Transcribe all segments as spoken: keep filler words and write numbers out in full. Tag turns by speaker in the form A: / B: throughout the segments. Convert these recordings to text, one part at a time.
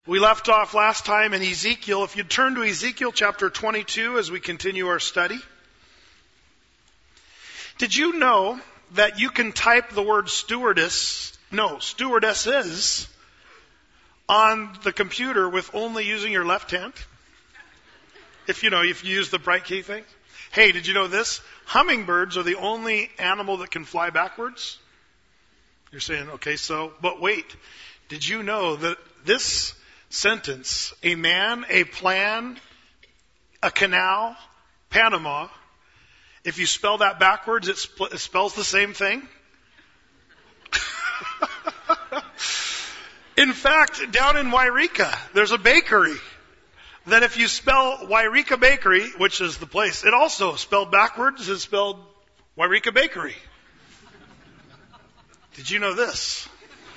A: We left off last time in Ezekiel. If you turn to Ezekiel chapter twenty-two as we continue our study. Did you know that you can type the word stewardess, no, stewardesses, on the computer with only using your left hand? If you know, if you use the bright key thing. Hey, did you know this? Hummingbirds are the only animal that can fly backwards. You're saying, okay, so, but wait. Did you know that this sentence, a man, a plan, a canal, Panama, if you spell that backwards, it, sp- it spells the same thing? In fact, down in Wairika, there's a bakery that if you spell Wairika Bakery, which is the place, it also spelled backwards is spelled Wairika Bakery. Did you know this?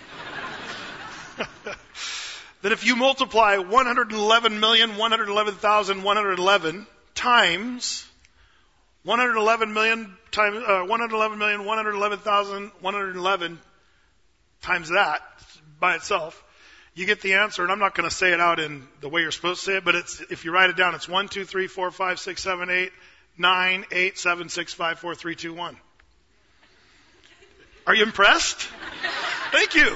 A: That if you multiply one hundred eleven million, one hundred eleven thousand, one hundred eleven times one hundred eleven million times uh, one hundred eleven million, one hundred eleven thousand, one hundred eleven times that by itself, you get the answer. And I'm not going to say it out in the way you're supposed to say it, but it's if you write it down, it's one, two, three, four, five, six, seven, eight, nine, eight, seven, six, five, four, three, two, one. Are you impressed? Thank you.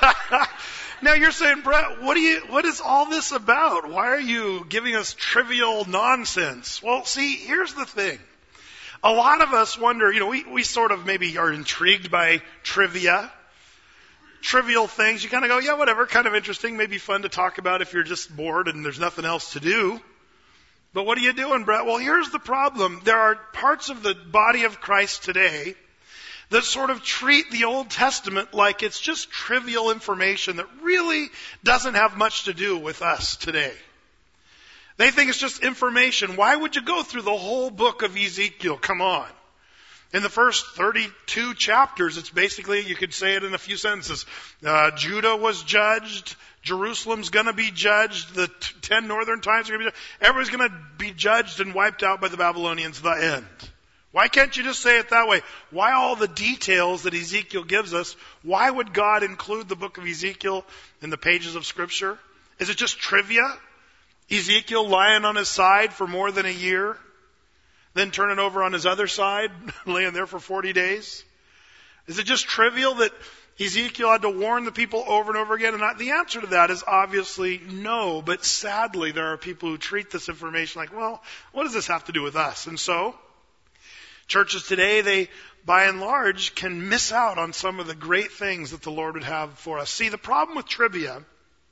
A: Now you're saying, Brett, what do you, what is all this about? Why are you giving us trivial nonsense? Well, see, here's the thing. A lot of us wonder, you know, we, we sort of maybe are intrigued by trivia, trivial things. You kind of go, yeah, whatever, kind of interesting, maybe fun to talk about if you're just bored and there's nothing else to do. But what are you doing, Brett? Well, here's the problem. There are parts of the body of Christ today that sort of treat the Old Testament like it's just trivial information that really doesn't have much to do with us today. They think it's just information. Why would you go through the whole book of Ezekiel? Come on. In the first thirty-two chapters, it's basically, you could say it in a few sentences. Uh, Judah was judged. Jerusalem's going to be judged. The t- ten northern tribes are going to be judged. Everybody's going to be judged and wiped out by the Babylonians. The end. Why can't you just say it that way? Why all the details that Ezekiel gives us? Why would God include the book of Ezekiel in the pages of Scripture? Is it just trivia? Ezekiel lying on his side for more than a year, then turning over on his other side, laying there for forty days? Is it just trivial that Ezekiel had to warn the people over and over again? And the answer to that is obviously no, but sadly there are people who treat this information like, well, what does this have to do with us? And so, churches today, they, by and large, can miss out on some of the great things that the Lord would have for us. See, the problem with trivia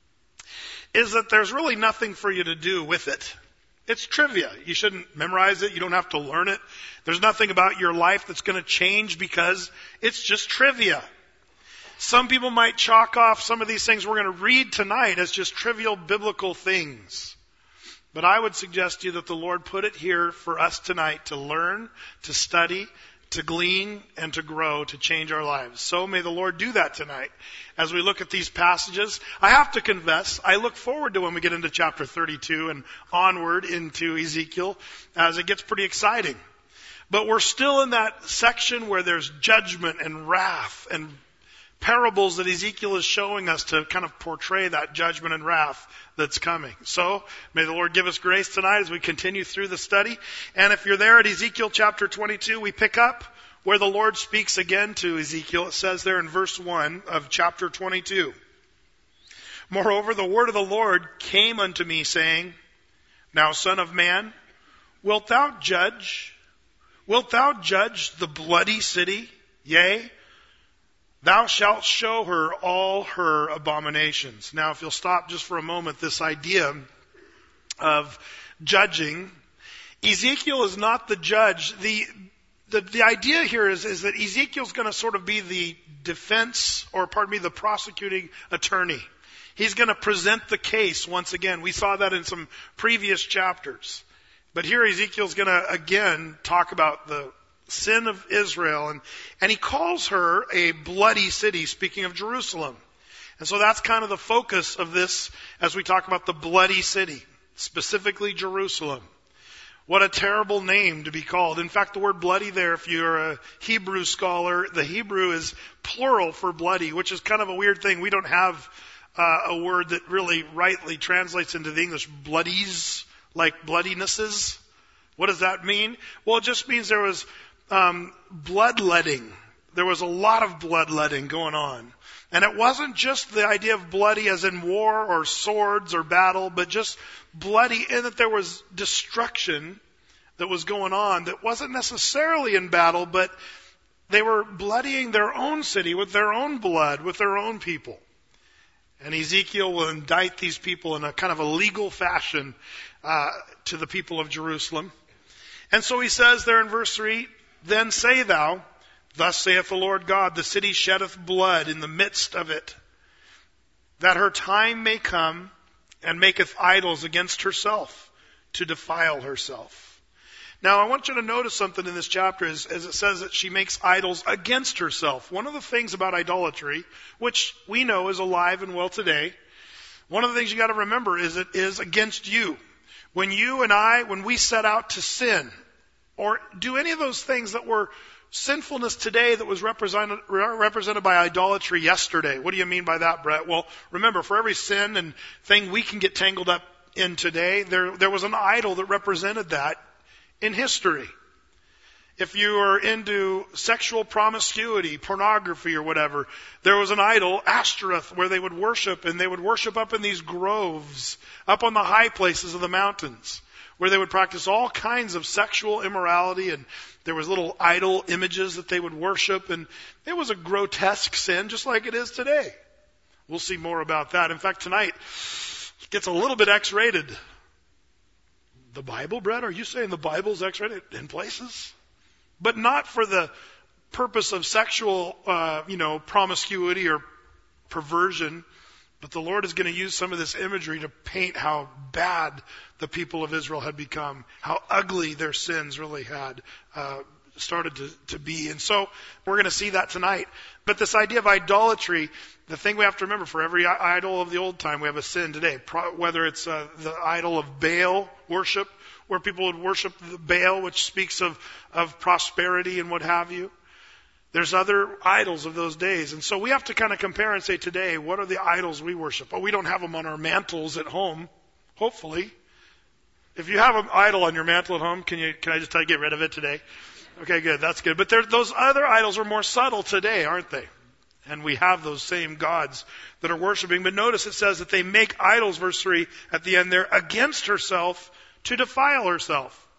A: is that there's really nothing for you to do with it. It's trivia. You shouldn't memorize it. You don't have to learn it. There's nothing about your life that's going to change because it's just trivia. Some people might chalk off some of these things we're going to read tonight as just trivial biblical things. But I would suggest to you that the Lord put it here for us tonight to learn, to study, to glean, and to grow, to change our lives. So may the Lord do that tonight as we look at these passages. I have to confess, I look forward to when we get into chapter thirty-two and onward into Ezekiel, as it gets pretty exciting. But we're still in that section where there's judgment and wrath and parables that Ezekiel is showing us to kind of portray that judgment and wrath that's coming. So, may the Lord give us grace tonight as we continue through the study. And if you're there at Ezekiel chapter twenty-two, we pick up where the Lord speaks again to Ezekiel. It says there in verse one of chapter twenty-two. Moreover, the word of the Lord came unto me, saying, Now, son of man, wilt thou judge? Wilt thou judge the bloody city? Yea, thou shalt show her all her abominations. Now, if you'll stop just for a moment, this idea of judging, Ezekiel is not the judge. The the, the idea here is, is that Ezekiel's going to sort of be the defense, or pardon me, the prosecuting attorney. He's going to present the case once again. We saw that in some previous chapters. But here Ezekiel's going to again talk about the sin of Israel, and, and he calls her a bloody city, speaking of Jerusalem. And so that's kind of the focus of this as we talk about the bloody city, specifically Jerusalem. What a terrible name to be called. In fact, the word bloody there, if you're a Hebrew scholar, the Hebrew is plural for bloody, which is kind of a weird thing. We don't have uh, a word that really rightly translates into the English bloodies, like bloodinesses. What does that mean? Well, it just means there was um, bloodletting. There was a lot of bloodletting going on. And it wasn't just the idea of bloody as in war or swords or battle, but just bloody in that there was destruction that was going on that wasn't necessarily in battle, but they were bloodying their own city with their own blood, with their own people. And Ezekiel will indict these people in a kind of a legal fashion uh, to the people of Jerusalem. And so he says there in verse three, "Then say thou, Thus saith the Lord God, the city sheddeth blood in the midst of it, that her time may come, and maketh idols against herself, to defile herself." Now, I want you to notice something in this chapter as, as it says that she makes idols against herself. One of the things about idolatry, which we know is alive and well today, one of the things you got to remember is it is against you. When you and I, when we set out to sin, or do any of those things that were sinfulness today that was represented, represented by idolatry yesterday. What do you mean by that, Brett? Well, remember, for every sin and thing we can get tangled up in today, there, there was an idol that represented that in history. If you are into sexual promiscuity, pornography or whatever, there was an idol, Ashtoreth, where they would worship, and they would worship up in these groves, up on the high places of the mountains, where they would practice all kinds of sexual immorality, and there was little idol images that they would worship, and it was a grotesque sin, just like it is today. We'll see more about that. In fact, tonight, it gets a little bit X-rated. The Bible, Brett? Are you saying the Bible's X-rated in places? But not for the purpose of sexual, uh, you know, promiscuity or perversion. But the Lord is going to use some of this imagery to paint how bad the people of Israel had become, how ugly their sins really had uh, started to, to be. And so we're going to see that tonight. But this idea of idolatry, the thing we have to remember, for every idol of the old time, we have a sin today. Pro- whether it's uh, the idol of Baal worship, where people would worship the Baal, which speaks of, of prosperity and what have you. There's other idols of those days. And so we have to kind of compare and say today, what are the idols we worship? Well, we don't have them on our mantles at home, hopefully. If you have an idol on your mantle at home, can you, can I just tell you, get rid of it today? Okay, good. That's good. But there, those other idols are more subtle today, aren't they? And we have those same gods that are worshiping. But notice it says that they make idols, verse three, at the end there, against herself to defile herself.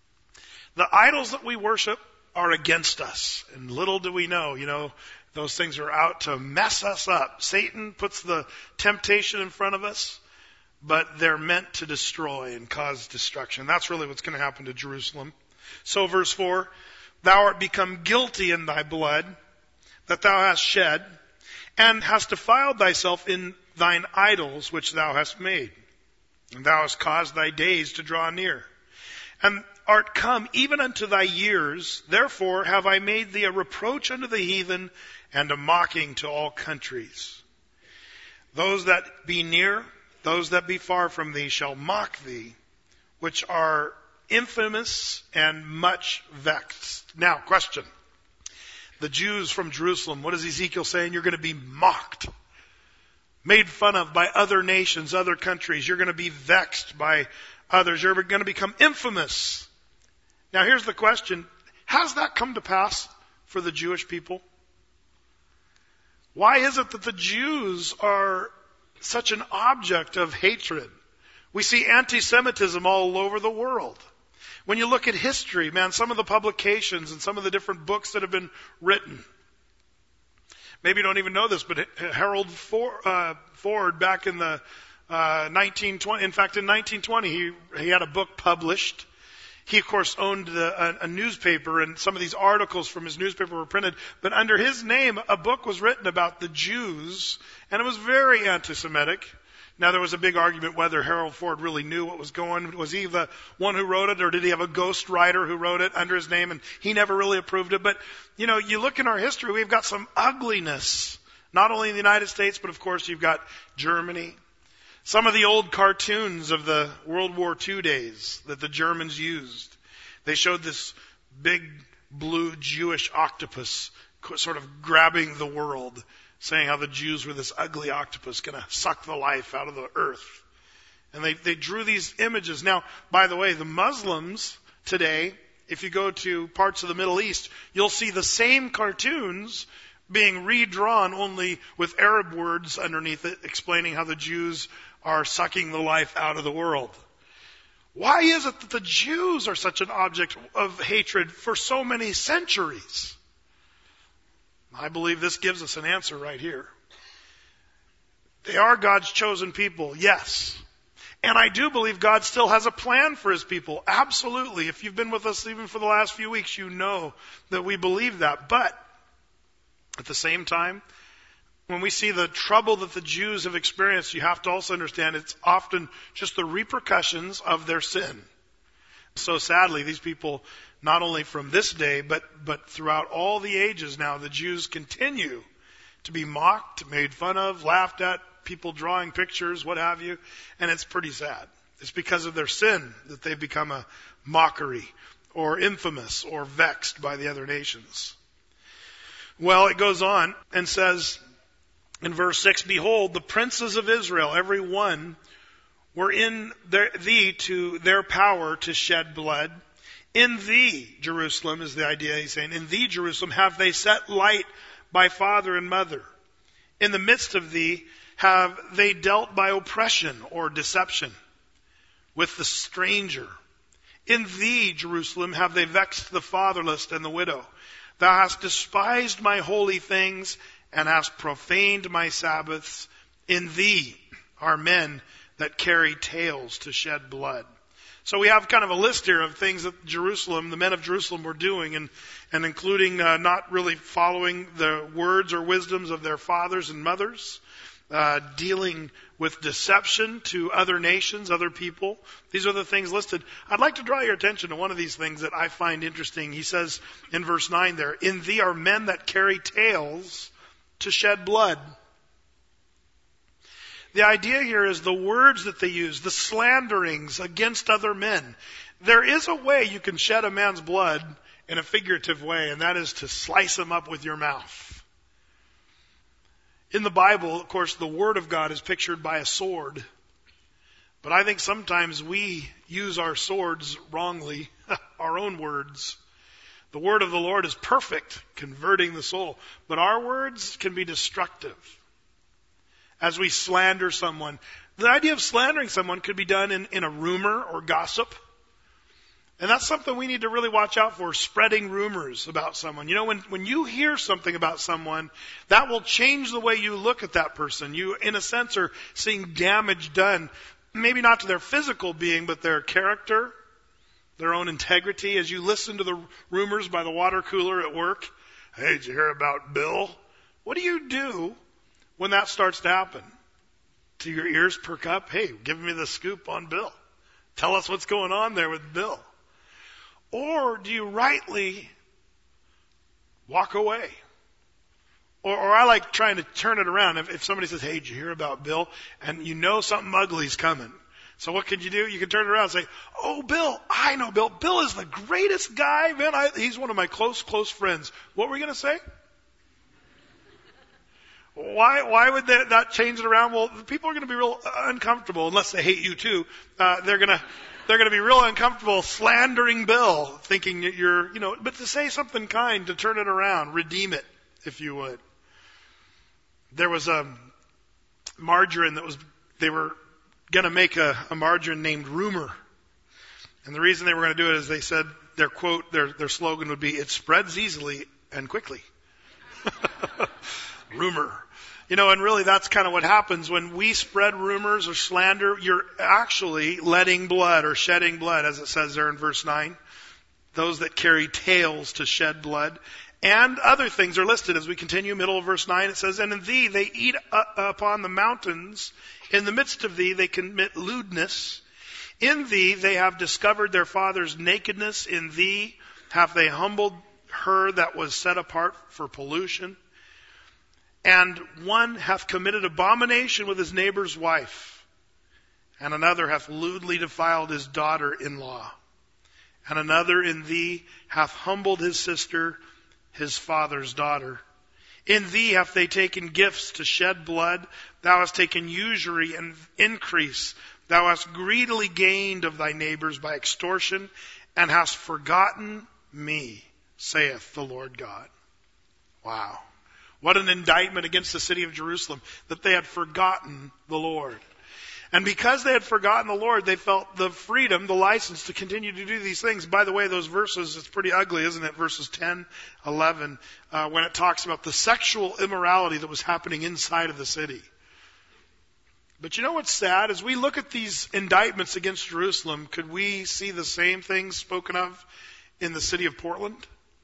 A: The idols that we worship are against us. And little do we know, you know, those things are out to mess us up. Satan puts the temptation in front of us, but they're meant to destroy and cause destruction. That's really what's going to happen to Jerusalem. So verse four, "Thou art become guilty in thy blood that thou hast shed, and hast defiled thyself in thine idols which thou hast made. And thou hast caused thy days to draw near, and art come even unto thy years. Therefore have I made thee a reproach unto the heathen, and a mocking to all countries. Those that be near, those that be far from thee shall mock thee, which are infamous and much vexed." Now, question. The Jews from Jerusalem, what is Ezekiel saying? You're going to be mocked, made fun of by other nations, other countries. You're going to be vexed by others. You're going to become infamous. Now, here's the question. Has that come to pass for the Jewish people? Why is it that the Jews are such an object of hatred? We see anti-Semitism all over the world. When you look at history, man, some of the publications and some of the different books that have been written. Maybe you don't even know this, but Harold Ford, uh, Ford back in the uh, nineteen twenty, in fact, in nineteen twenty, he he had a book published. He, of course, owned the, a, a newspaper, and some of these articles from his newspaper were printed. But under his name, a book was written about the Jews, and it was very anti-Semitic. Now, there was a big argument whether Harold Ford really knew what was going. Was he the one who wrote it, or did he have a ghost writer who wrote it under his name, and he never really approved it? But, you know, you look in our history, we've got some ugliness, not only in the United States, but, of course, you've got Germany. Some of the old cartoons of the World War Two days that the Germans used, they showed this big blue Jewish octopus sort of grabbing the world. saying how the Jews were this ugly octopus going to suck the life out of the earth. And they, they drew these images. Now, by the way, the Muslims today, if you go to parts of the Middle East, you'll see the same cartoons being redrawn, only with Arab words underneath it, explaining how the Jews are sucking the life out of the world. Why is it that the Jews are such an object of hatred for so many centuries? I believe this gives us an answer right here. They are God's chosen people, yes. And I do believe God still has a plan for His people. Absolutely. If you've been with us even for the last few weeks, you know that we believe that. But at the same time, when we see the trouble that the Jews have experienced, you have to also understand it's often just the repercussions of their sin. So sadly, these people, not only from this day, but, but throughout all the ages now, the Jews continue to be mocked, made fun of, laughed at, people drawing pictures, what have you, and it's pretty sad. It's because of their sin that they've become a mockery or infamous or vexed by the other nations. Well, it goes on and says in verse six, behold, the princes of Israel, every one, were in their, thee to their power to shed blood. In thee, Jerusalem, is the idea he's saying, in thee, Jerusalem, have they set light by father and mother. In the midst of thee have they dealt by oppression or deception with the stranger. In thee, Jerusalem, have they vexed the fatherless and the widow. Thou hast despised my holy things and hast profaned my Sabbaths. In thee are men that carry tales to shed blood. So we have kind of a list here of things that Jerusalem, the men of Jerusalem were doing, and, and including uh, not really following the words or wisdoms of their fathers and mothers, uh, dealing with deception to other nations, other people. These are the things listed. I'd like to draw your attention to one of these things that I find interesting. He says in verse nine there, in thee are men that carry tales to shed blood. The idea here is the words that they use, the slanderings against other men. There is a way you can shed a man's blood in a figurative way, and that is to slice him up with your mouth. In the Bible, of course, the Word of God is pictured by a sword. But I think sometimes we use our swords wrongly, our own words. The Word of the Lord is perfect, converting the soul. But our words can be destructive. As we slander someone. The idea of slandering someone could be done in, in a rumor or gossip. And that's something we need to really watch out for, spreading rumors about someone. You know, when, when you hear something about someone, that will change the way you look at that person. You, in a sense, are seeing damage done, maybe not to their physical being, but their character, their own integrity. As you listen to the rumors by the water cooler at work, hey, did you hear about Bill? What do you do when that starts to happen? Do your ears perk up? Hey, give me the scoop on Bill. Tell us what's going on there with Bill. Or do you rightly walk away? Or, or I like trying to turn it around. If, if somebody says, hey, did you hear about Bill? And you know something ugly's coming. So what could you do? You can turn it around and say, oh, Bill, I know Bill. Bill is the greatest guy, man. I, he's one of my close, close friends. What were you going to say? Why, why would that, that change it around? Well, people are going to be real uncomfortable unless they hate you too. Uh, they're going to, they're going to be real uncomfortable slandering Bill, thinking that you're, you know, but to say something kind, to turn it around, redeem it, if you would. There was a margarine that was, they were going to make a, a margarine named Rumor. And the reason they were going to do it is they said their quote, their, their slogan would be, it spreads easily and quickly. Rumor. You know, and really that's kind of what happens when we spread rumors or slander. You're actually letting blood or shedding blood, as it says there in verse nine. Those that carry tales to shed blood. And other things are listed as we continue, middle of verse nine. It says, and in thee they eat upon the mountains. In the midst of thee they commit lewdness. In thee they have discovered their father's nakedness. In thee have they humbled her that was set apart for pollution. And one hath committed abomination with his neighbor's wife, and another hath lewdly defiled his daughter-in-law, and another in thee hath humbled his sister, his father's daughter. In thee have they taken gifts to shed blood. Thou hast taken usury and increase. Thou hast greedily gained of thy neighbors by extortion, and hast forgotten me, saith the Lord God. Wow. What an indictment against the city of Jerusalem, that they had forgotten the Lord. And because they had forgotten the Lord, they felt the freedom, the license to continue to do these things. By the way, those verses, it's pretty ugly, isn't it? Verses ten, eleven, uh, when it talks about the sexual immorality that was happening inside of the city. But you know what's sad? As we look at these indictments against Jerusalem, could we see the same things spoken of in the city of Portland?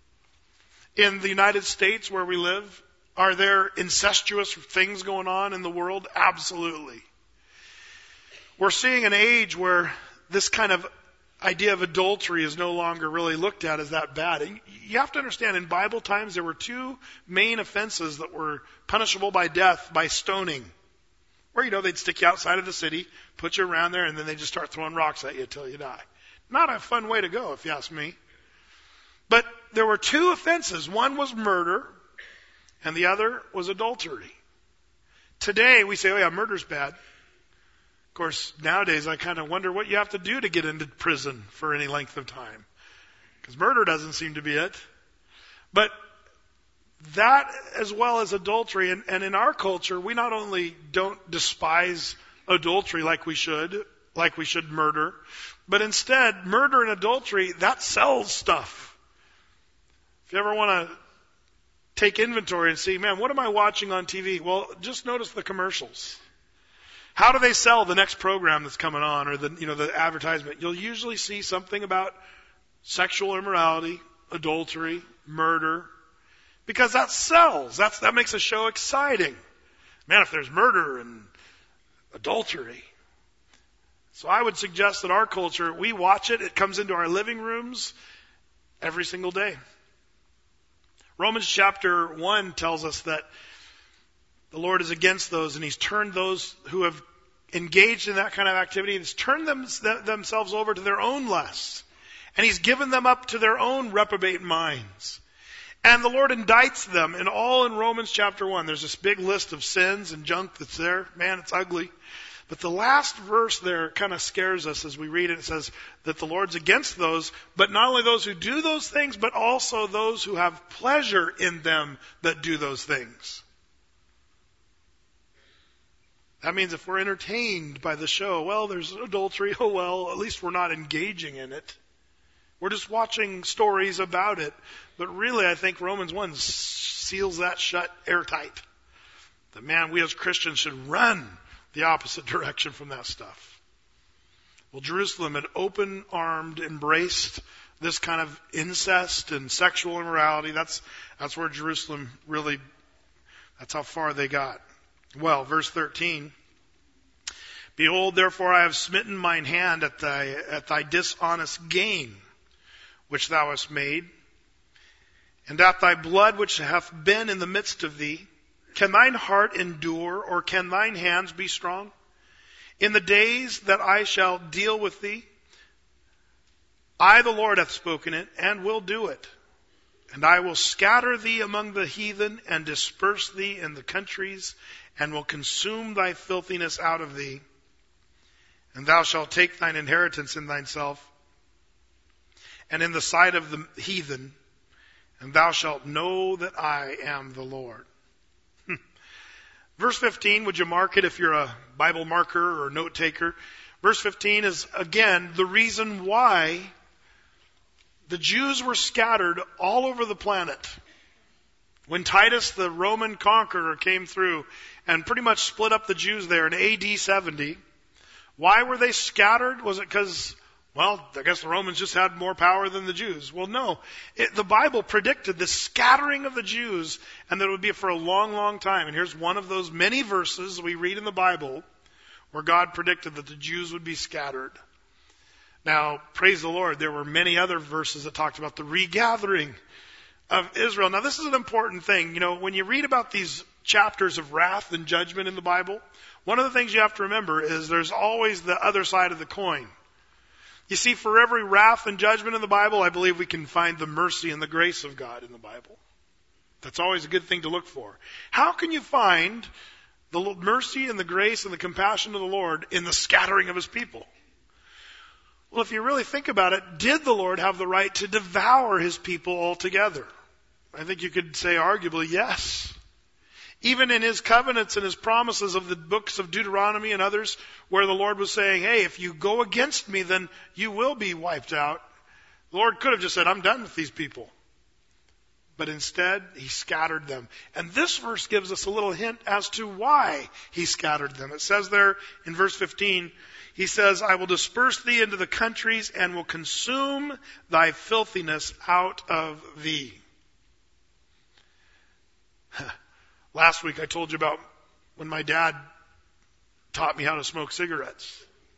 A: In the United States where we live? Are there incestuous things going on in the world? Absolutely. We're seeing an age where this kind of idea of adultery is no longer really looked at as that bad. And you have to understand, in Bible times, there were two main offenses that were punishable by death, by stoning. Where, you know, they'd stick you outside of the city, put you around there, and then they just start throwing rocks at you until you die. Not a fun way to go, if you ask me. But there were two offenses. One was murder, and the other was adultery. Today, we say, oh yeah, murder's bad. Of course, nowadays I kind of wonder what you have to do to get into prison for any length of time. Because murder doesn't seem to be it. But that as well as adultery, and, and in our culture, we not only don't despise adultery like we should, like we should murder, but instead, murder and adultery, that sells stuff. If you ever want to take inventory and see, man, what am I watching on T V? Well, just notice the commercials. How do they sell the next program that's coming on, or the, you know, the advertisement? You'll usually see something about sexual immorality, adultery, murder, because that sells. That's, that makes a show exciting. Man, if there's murder and adultery. So I would suggest that our culture, we watch it, it comes into our living rooms every single day. Romans chapter one tells us that the Lord is against those, and He's turned those who have engaged in that kind of activity, He's turned them, themselves over to their own lusts. And He's given them up to their own reprobate minds. And the Lord indicts them, and all in Romans chapter one. There's this big list of sins and junk that's there. Man, it's ugly. But the last verse there kind of scares us as we read it. It says that the Lord's against those, but not only those who do those things, but also those who have pleasure in them that do those things. That means if we're entertained by the show, well, there's adultery, oh well, at least we're not engaging in it. We're just watching stories about it. But really, I think Romans one seals that shut airtight. That, man, we as Christians should run the opposite direction from that stuff. Well, Jerusalem had open-armed embraced this kind of incest and sexual immorality. That's, that's where Jerusalem really, that's how far they got. Well, verse thirteen, behold, therefore I have smitten mine hand at thy, at thy dishonest gain, which thou hast made, and at thy blood which hath been in the midst of thee. Can thine heart endure, or can thine hands be strong? In the days that I shall deal with thee, I, the Lord, hath spoken it, and will do it. And I will scatter thee among the heathen, and disperse thee in the countries, and will consume thy filthiness out of thee. And thou shalt take thine inheritance in thyself, and in the sight of the heathen, and thou shalt know that I am the Lord. Verse fifteen, would you mark it if you're a Bible marker or note taker? Verse fifteen is, again, the reason why the Jews were scattered all over the planet. When Titus, the Roman conqueror, came through and pretty much split up the Jews there in A D seventy, why were they scattered? Was it because, well, I guess the Romans just had more power than the Jews? Well, no. It, the Bible predicted the scattering of the Jews, and that it would be for a long, long time. And here's one of those many verses we read in the Bible where God predicted that the Jews would be scattered. Now, praise the Lord, there were many other verses that talked about the regathering of Israel. Now, this is an important thing. You know, when you read about these chapters of wrath and judgment in the Bible, one of the things you have to remember is there's always the other side of the coin. You see, for every wrath and judgment in the Bible, I believe we can find the mercy and the grace of God in the Bible. That's always a good thing to look for. How can you find the mercy and the grace and the compassion of the Lord in the scattering of his people? Well, if you really think about it, did the Lord have the right to devour his people altogether? I think you could say arguably yes. Even in his covenants and his promises of the books of Deuteronomy and others, where the Lord was saying, hey, if you go against me, then you will be wiped out. The Lord could have just said, I'm done with these people. But instead, he scattered them. And this verse gives us a little hint as to why he scattered them. It says there in verse fifteen, he says, I will disperse thee into the countries and will consume thy filthiness out of thee. Last week I told you about when my dad taught me how to smoke cigarettes.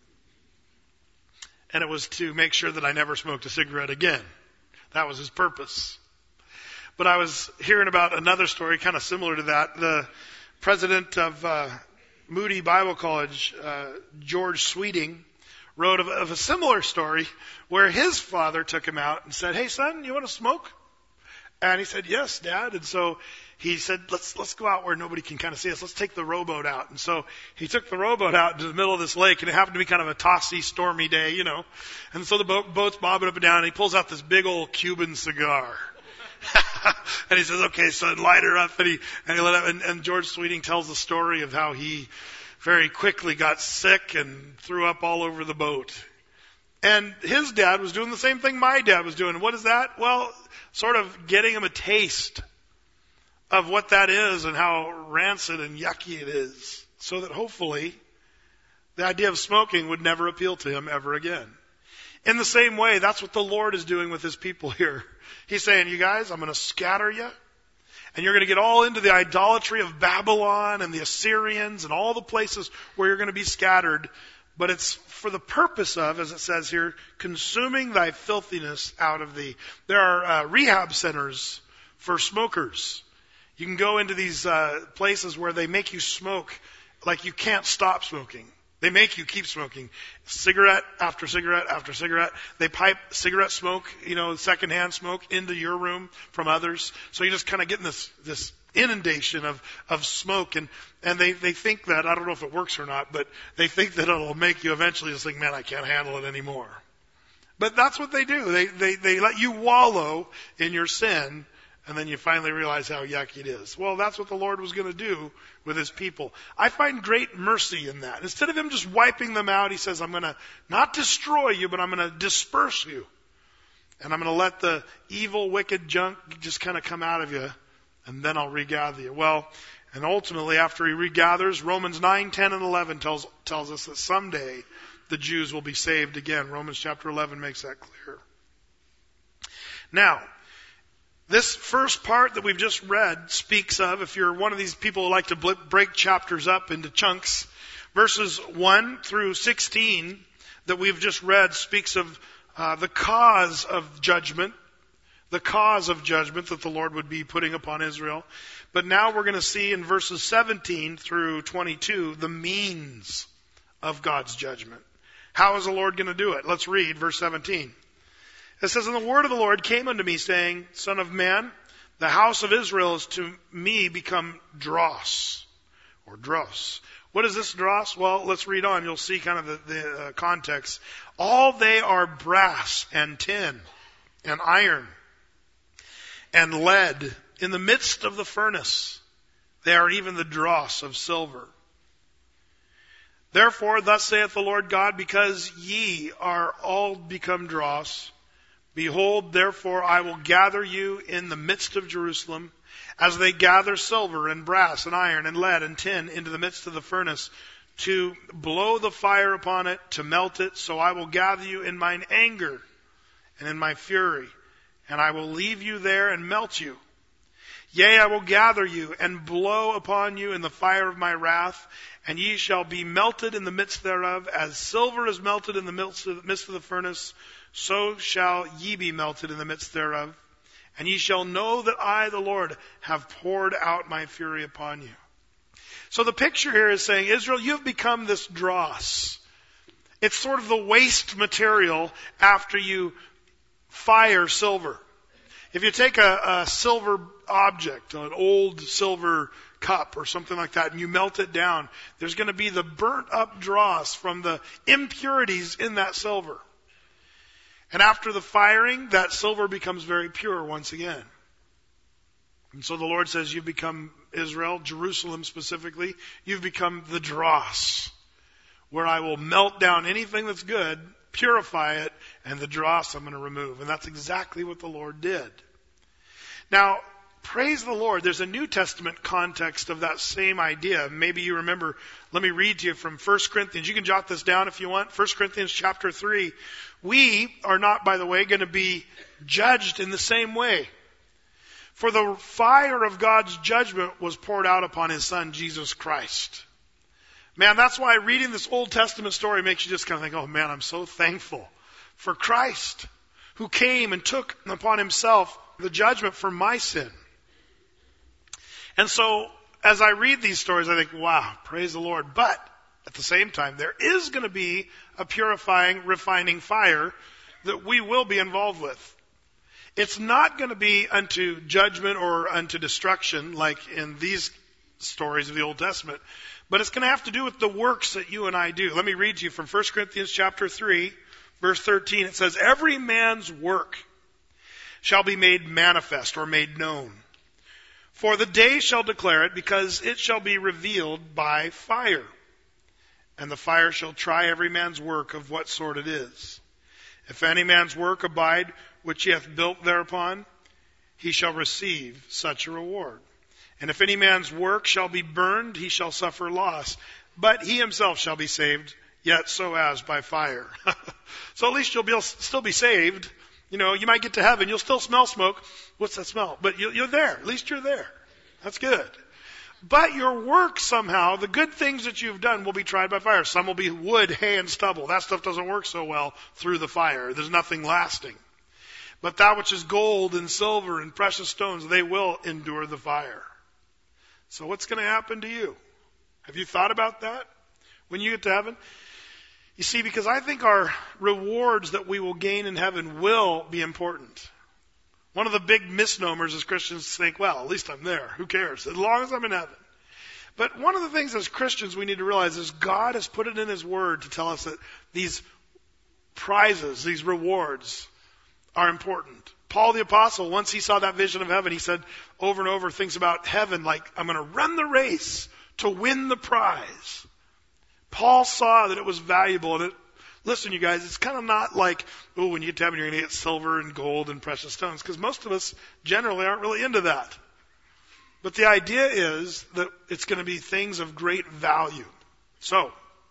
A: And it was to make sure that I never smoked a cigarette again. That was his purpose. But I was hearing about another story kind of similar to that. The president of uh, Moody Bible College, uh, George Sweeting, wrote of, of a similar story where his father took him out and said, hey, son, you want to smoke? And he said, yes, Dad. And so he said, let's let's go out where nobody can kind of see us. Let's take the rowboat out. And so he took the rowboat out into the middle of this lake, and it happened to be kind of a tossy, stormy day, you know. And so the boat, boat's bobbing up and down, and he pulls out this big old Cuban cigar. And he says, okay, son, light her up. And he, and he let up, and, and George Sweeting tells the story of how he very quickly got sick and threw up all over the boat. And his dad was doing the same thing my dad was doing. What is that? Well, sort of getting him a taste of what that is and how rancid and yucky it is, so that hopefully the idea of smoking would never appeal to him ever again. In the same way, that's what the Lord is doing with his people here. He's saying, you guys, I'm going to scatter you, and you're going to get all into the idolatry of Babylon and the Assyrians and all the places where you're going to be scattered. But it's for the purpose of, as it says here, consuming thy filthiness out of thee. There are uh, rehab centers for smokers. You can go into these uh, places where they make you smoke like you can't stop smoking. They make you keep smoking. Cigarette after cigarette after cigarette. They pipe cigarette smoke, you know, secondhand smoke into your room from others. So you're just kind of getting this, this inundation of, of smoke. And, and they, they think that, I don't know if it works or not, but they think that it'll make you eventually just think, man, I can't handle it anymore. But that's what they do. They, they, they let you wallow in your sin, and then you finally realize how yucky it is. Well, that's what the Lord was going to do with his people. I find great mercy in that. Instead of him just wiping them out, he says, I'm going to not destroy you, but I'm going to disperse you. And I'm going to let the evil, wicked junk just kind of come out of you, and then I'll regather you. Well, and ultimately, after he regathers, Romans nine, ten, and eleven tells, tells us that someday the Jews will be saved again. Romans chapter eleven makes that clear. Now, this first part that we've just read speaks of, if you're one of these people who like to break chapters up into chunks, verses one through sixteen that we've just read speaks of uh, the cause of judgment, the cause of judgment that the Lord would be putting upon Israel. But now we're going to see in verses seventeen through twenty-two the means of God's judgment. How is the Lord going to do it? Let's read verse seventeen. It says, and the word of the Lord came unto me, saying, Son of man, the house of Israel is to me become dross, or dross. What is this dross? Well, let's read on. You'll see kind of the, the uh, context. All they are brass and tin and iron and lead in the midst of the furnace. They are even the dross of silver. Therefore, thus saith the Lord God, because ye are all become dross, behold, therefore I will gather you in the midst of Jerusalem, as they gather silver and brass and iron and lead and tin into the midst of the furnace, to blow the fire upon it, to melt it. So I will gather you in mine anger and in my fury, and I will leave you there and melt you. Yea, I will gather you and blow upon you in the fire of my wrath, and ye shall be melted in the midst thereof, as silver is melted in the midst of the furnace, so shall ye be melted in the midst thereof. And ye shall know that I, the Lord, have poured out my fury upon you. So the picture here is saying, Israel, you've become this dross. It's sort of the waste material after you fire silver. If you take a, a silver object, an old silver cup or something like that, and you melt it down, there's going to be the burnt up dross from the impurities in that silver. And after the firing, that silver becomes very pure once again. And so the Lord says, you've become Israel, Jerusalem specifically, you've become the dross, where I will melt down anything that's good, purify it, and the dross I'm going to remove. And that's exactly what the Lord did. Now, praise the Lord, there's a New Testament context of that same idea. Maybe you remember, let me read to you from First Corinthians. You can jot this down if you want. First Corinthians chapter three. We are not, by the way, going to be judged in the same way. For the fire of God's judgment was poured out upon His Son, Jesus Christ. Man, that's why reading this Old Testament story makes you just kind of think, oh man, I'm so thankful for Christ, who came and took upon Himself the judgment for my sin. And so, as I read these stories, I think, wow, praise the Lord. But, at the same time, there is going to be a purifying, refining fire that we will be involved with. It's not going to be unto judgment or unto destruction, like in these stories of the Old Testament, but it's going to have to do with the works that you and I do. Let me read to you from First Corinthians chapter three, verse thirteen. It says, every man's work shall be made manifest or made known. For the day shall declare it, because it shall be revealed by fire. And the fire shall try every man's work of what sort it is. If any man's work abide, which he hath built thereupon, he shall receive such a reward. And if any man's work shall be burned, he shall suffer loss. But he himself shall be saved, yet so as by fire. So at least you'll be, still be saved. You know, you might get to heaven, you'll still smell smoke. What's that smell? But you're there. At least you're there. That's good. But your work somehow, the good things that you've done will be tried by fire. Some will be wood, hay, and stubble. That stuff doesn't work so well through the fire. There's nothing lasting. But that which is gold and silver and precious stones, they will endure the fire. So what's going to happen to you? Have you thought about that when you get to heaven? You see, because I think our rewards that we will gain in heaven will be important. One of the big misnomers as Christians think, well, at least I'm there. Who cares? As long as I'm in heaven. But one of the things as Christians we need to realize is God has put it in His Word to tell us that these prizes, these rewards are important. Paul the Apostle, once he saw that vision of heaven, he said over and over things about heaven like, I'm going to run the race to win the prize. Paul saw that it was valuable. And it, listen, you guys, it's kind of not like, oh, when you get to heaven, you're going to get silver and gold and precious stones, because most of us generally aren't really into that. But the idea is that it's going to be things of great value. So,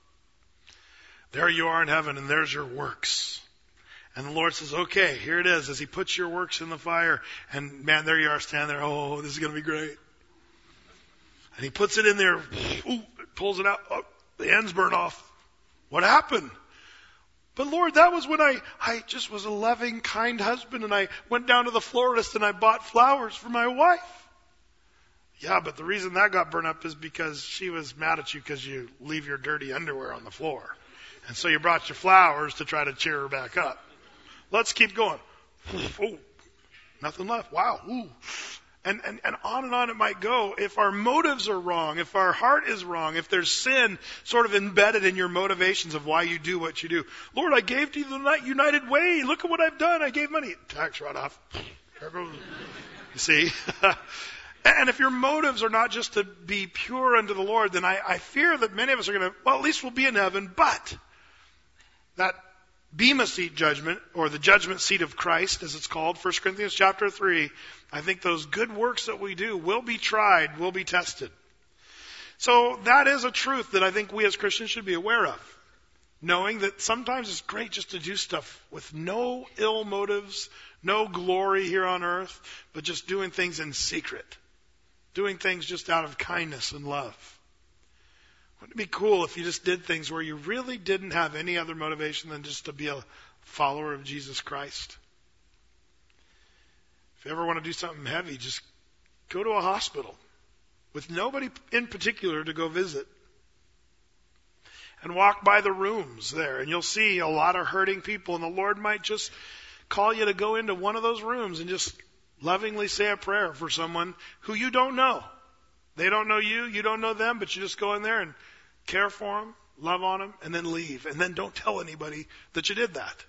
A: there you are in heaven, and there's your works. And the Lord says, okay, here it is, as He puts your works in the fire. And man, there you are standing there. Oh, this is going to be great. And He puts it in there. Ooh, pulls it out. Oh, the ends burn off. What happened? But Lord, that was when I, I just was a loving, kind husband, and I went down to the florist and I bought flowers for my wife. Yeah, but the reason that got burned up is because she was mad at you because you leave your dirty underwear on the floor. And so you brought your flowers to try to cheer her back up. Let's keep going. Oh, nothing left. Wow. Ooh. And, and, and on and on it might go. If our motives are wrong, if our heart is wrong, if there's sin sort of embedded in your motivations of why you do what you do. Lord, I gave to you the United Way. Look at what I've done. I gave money. Tax right off. There goes. You see? And if your motives are not just to be pure unto the Lord, then I, I fear that many of us are going to, well, at least we'll be in heaven, but that Bema seat judgment, or the judgment seat of Christ, as it's called, First Corinthians chapter three, I think those good works that we do will be tried, will be tested. So that is a truth that I think we as Christians should be aware of. Knowing that sometimes it's great just to do stuff with no ill motives, no glory here on earth, but just doing things in secret. Doing things just out of kindness and love. Wouldn't it be cool if you just did things where you really didn't have any other motivation than just to be a follower of Jesus Christ? If you ever want to do something heavy, just go to a hospital with nobody in particular to go visit. And walk by the rooms there, and you'll see a lot of hurting people, and the Lord might just call you to go into one of those rooms and just Lovingly say a prayer for someone who you don't know. They don't know you, you don't know them, but you just go in there and care for them, love on them, and then leave. And then don't tell anybody that you did that.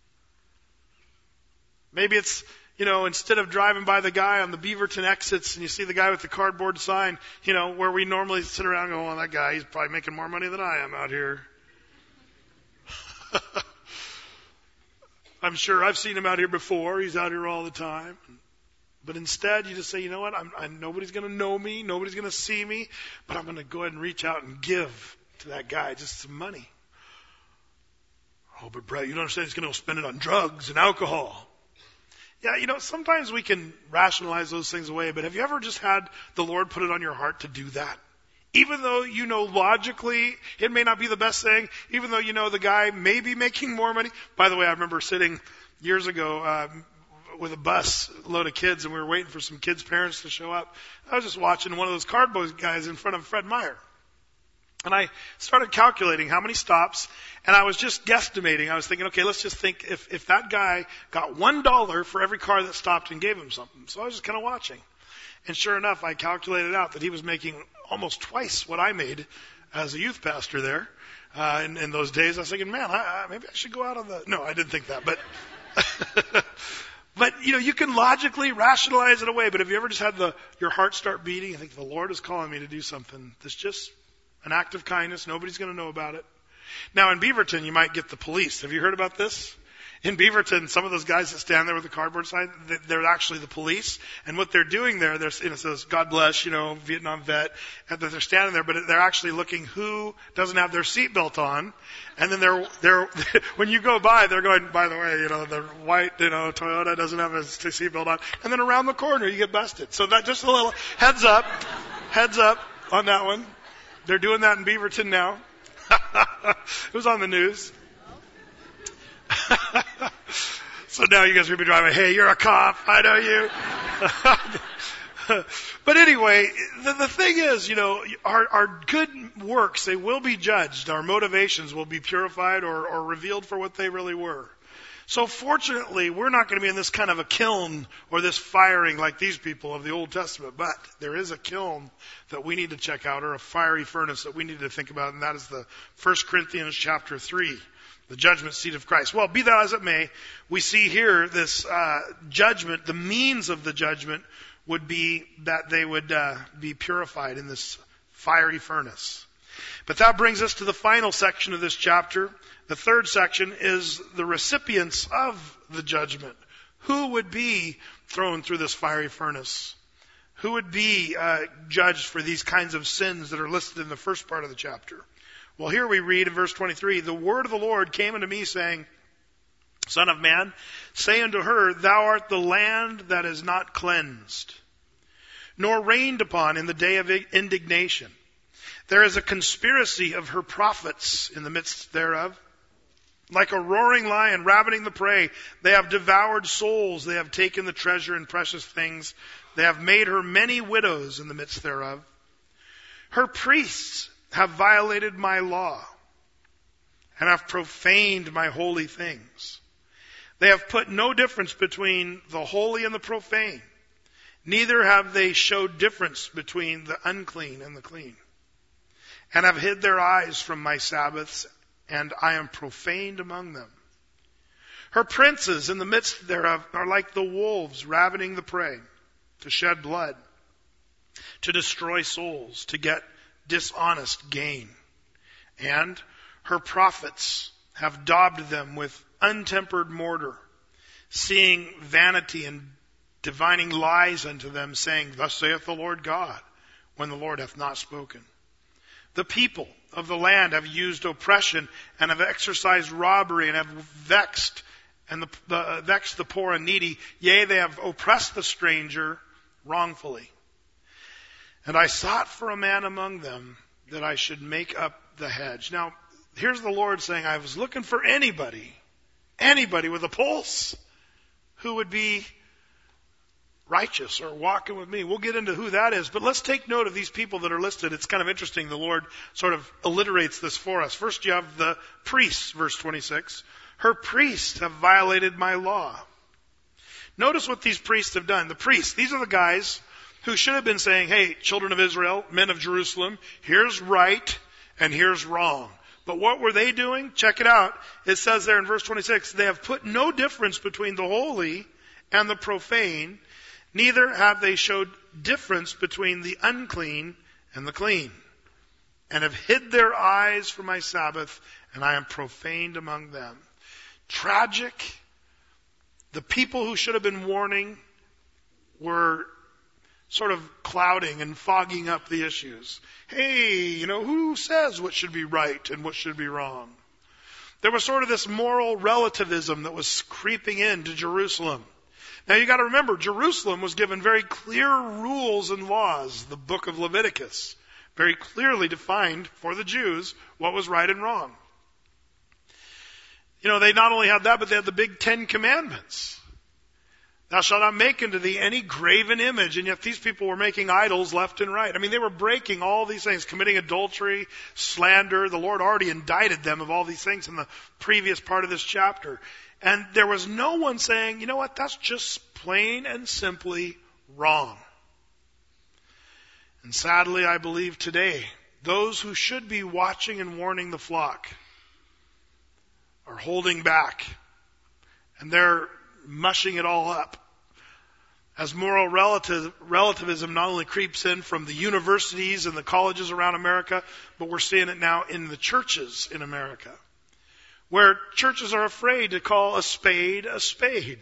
A: Maybe it's, you know, instead of driving by the guy on the Beaverton exits and you see the guy with the cardboard sign, you know, where we normally sit around and go, well, that guy, he's probably making more money than I am out here. I'm sure I've seen him out here before. He's out here all the time. But instead, you just say, you know what? I'm, I, nobody's going to know me. Nobody's going to see me. But I'm going to go ahead and reach out and give to that guy just some money. Oh, but Brett, you don't understand. He's going to spend it on drugs and alcohol. Yeah, you know, sometimes we can rationalize those things away. But have you ever just had the Lord put it on your heart to do that? Even though you know logically it may not be the best thing. Even though you know the guy may be making more money. By the way, I remember sitting years ago uh, with a bus load of kids, and we were waiting for some kids' parents to show up. I was just watching one of those cardboard guys in front of Fred Meyer. And I started calculating how many stops, and I was just guesstimating. I was thinking, okay, let's just think if, if that guy got one dollar for every car that stopped and gave him something. So I was just kind of watching. And sure enough, I calculated out that he was making almost twice what I made as a youth pastor there. Uh, in, in those days, I was thinking, man, I, I, maybe I should go out on the... No, I didn't think that, but... But, you know, you can logically rationalize it away. But have you ever just had the your heart start beating? I think the Lord is calling me to do something that's just an act of kindness. Nobody's going to know about it. Now, in Beaverton, you might get the police. Have you heard about this? In Beaverton, some of those guys that stand there with the cardboard sign, they're actually the police. And what they're doing there, they're, you know, it says, God bless, you know, Vietnam vet. And they're standing there, but they're actually looking who doesn't have their seatbelt on. And then they're, they're, when you go by, they're going, by the way, you know, the white, you know, Toyota doesn't have his seatbelt on. And then around the corner, you get busted. So that, just a little heads up, heads up on that one. They're doing that in Beaverton now. It was on the news. So now you guys are going to be driving, hey, you're a cop, I know you. But anyway, the, the thing is, you know, our, our good works, they will be judged. Our motivations will be purified or, or revealed for what they really were. So fortunately, we're not going to be in this kind of a kiln or this firing like these people of the Old Testament. But there is a kiln that we need to check out, or a fiery furnace that we need to think about, and that is the First Corinthians chapter three. The judgment seat of Christ. Well, be that as it may, we see here this uh, judgment, the means of the judgment would be that they would uh, be purified in this fiery furnace. But that brings us to the final section of this chapter. The third section is the recipients of the judgment. Who would be thrown through this fiery furnace? Who would be uh, judged for these kinds of sins that are listed in the first part of the chapter? Well, here we read in verse twenty-three, the word of the Lord came unto me, saying, Son of man, say unto her, Thou art the land that is not cleansed, nor rained upon in the day of indignation. There is a conspiracy of her prophets in the midst thereof. Like a roaring lion ravening the prey, they have devoured souls, they have taken the treasure and precious things. They have made her many widows in the midst thereof. Her priests have violated my law and have profaned my holy things. They have put no difference between the holy and the profane. Neither have they showed difference between the unclean and the clean. And have hid their eyes from my Sabbaths, and I am profaned among them. Her princes in the midst thereof are like the wolves ravening the prey, to shed blood, to destroy souls, to get dishonest gain. And her prophets have daubed them with untempered mortar, seeing vanity and divining lies unto them, saying, Thus saith the Lord God, when the Lord hath not spoken. The people of the land have used oppression and have exercised robbery and have vexed and the, the uh, vexed the poor and needy. Yea, they have oppressed the stranger wrongfully. And I sought for a man among them that I should make up the hedge. Now, here's the Lord saying, I was looking for anybody, anybody with a pulse who would be righteous or walking with me. We'll get into who that is, but let's take note of these people that are listed. It's kind of interesting. The Lord sort of alliterates this for us. First, you have the priests, verse twenty-six. Her priests have violated my law. Notice what these priests have done. The priests, these are the guys who should have been saying, hey, children of Israel, men of Jerusalem, here's right and here's wrong. But what were they doing? Check it out. It says there in verse twenty-six, they have put no difference between the holy and the profane, neither have they showed difference between the unclean and the clean, and have hid their eyes from my Sabbath, and I am profaned among them. Tragic. The people who should have been warning were sort of clouding and fogging up the issues. Hey, you know, who says what should be right and what should be wrong? There was sort of this moral relativism that was creeping into Jerusalem. Now you got to remember, Jerusalem was given very clear rules and laws. The book of Leviticus very clearly defined for the Jews what was right and wrong. You know, they not only had that, but they had the big Ten Commandments. Thou shalt not make unto thee any graven image. And yet these people were making idols left and right. I mean, they were breaking all these things, committing adultery, slander. The Lord already indicted them of all these things in the previous part of this chapter. And there was no one saying, you know what, that's just plain and simply wrong. And sadly, I believe today, those who should be watching and warning the flock are holding back. And they're mushing it all up. As moral relative, relativism not only creeps in from the universities and the colleges around America, but we're seeing it now in the churches in America, where churches are afraid to call a spade a spade.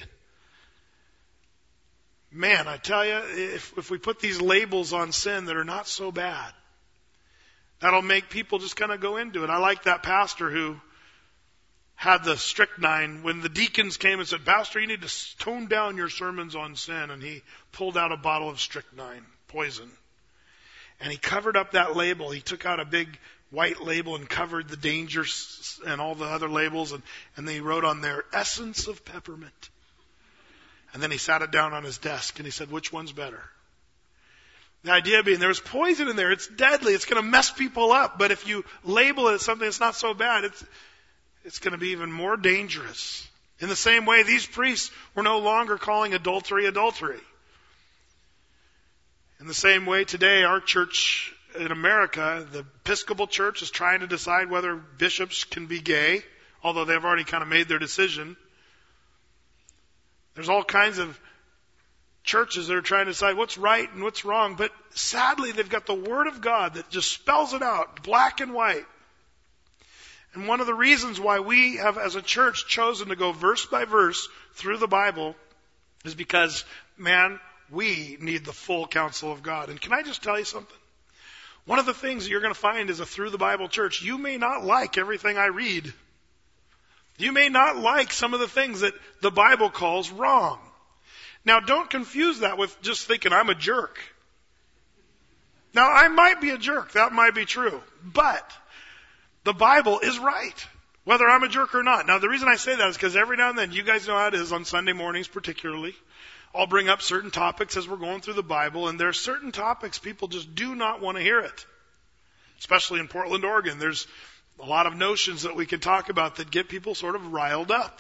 A: Man, I tell you, if, if we put these labels on sin that are not so bad, that'll make people just kind of go into it. I like that pastor who had the strychnine when the deacons came and said, Pastor, you need to tone down your sermons on sin. And he pulled out a bottle of strychnine, poison. And he covered up that label. He took out a big white label and covered the dangers and all the other labels. And, and then he wrote on there, essence of peppermint. And then he sat it down on his desk and he said, which one's better? The idea being there was poison in there. It's deadly. It's going to mess people up. But if you label it as something that's not so bad, it's it's going to be even more dangerous. In the same way, these priests were no longer calling adultery adultery. In the same way, today, our church in America, the Episcopal Church, is trying to decide whether bishops can be gay, although they've already kind of made their decision. There's all kinds of churches that are trying to decide what's right and what's wrong, but sadly, they've got the Word of God that just spells it out, black and white. And one of the reasons why we have, as a church, chosen to go verse by verse through the Bible is because, man, we need the full counsel of God. And can I just tell you something? One of the things that you're going to find as a through the Bible church, you may not like everything I read. You may not like some of the things that the Bible calls wrong. Now, don't confuse that with just thinking I'm a jerk. Now, I might be a jerk. That might be true. But the Bible is right, whether I'm a jerk or not. Now, the reason I say that is because every now and then, you guys know how it is on Sunday mornings particularly, I'll bring up certain topics as we're going through the Bible, and there are certain topics people just do not want to hear it. Especially in Portland, Oregon. There's a lot of notions that we can talk about that get people sort of riled up.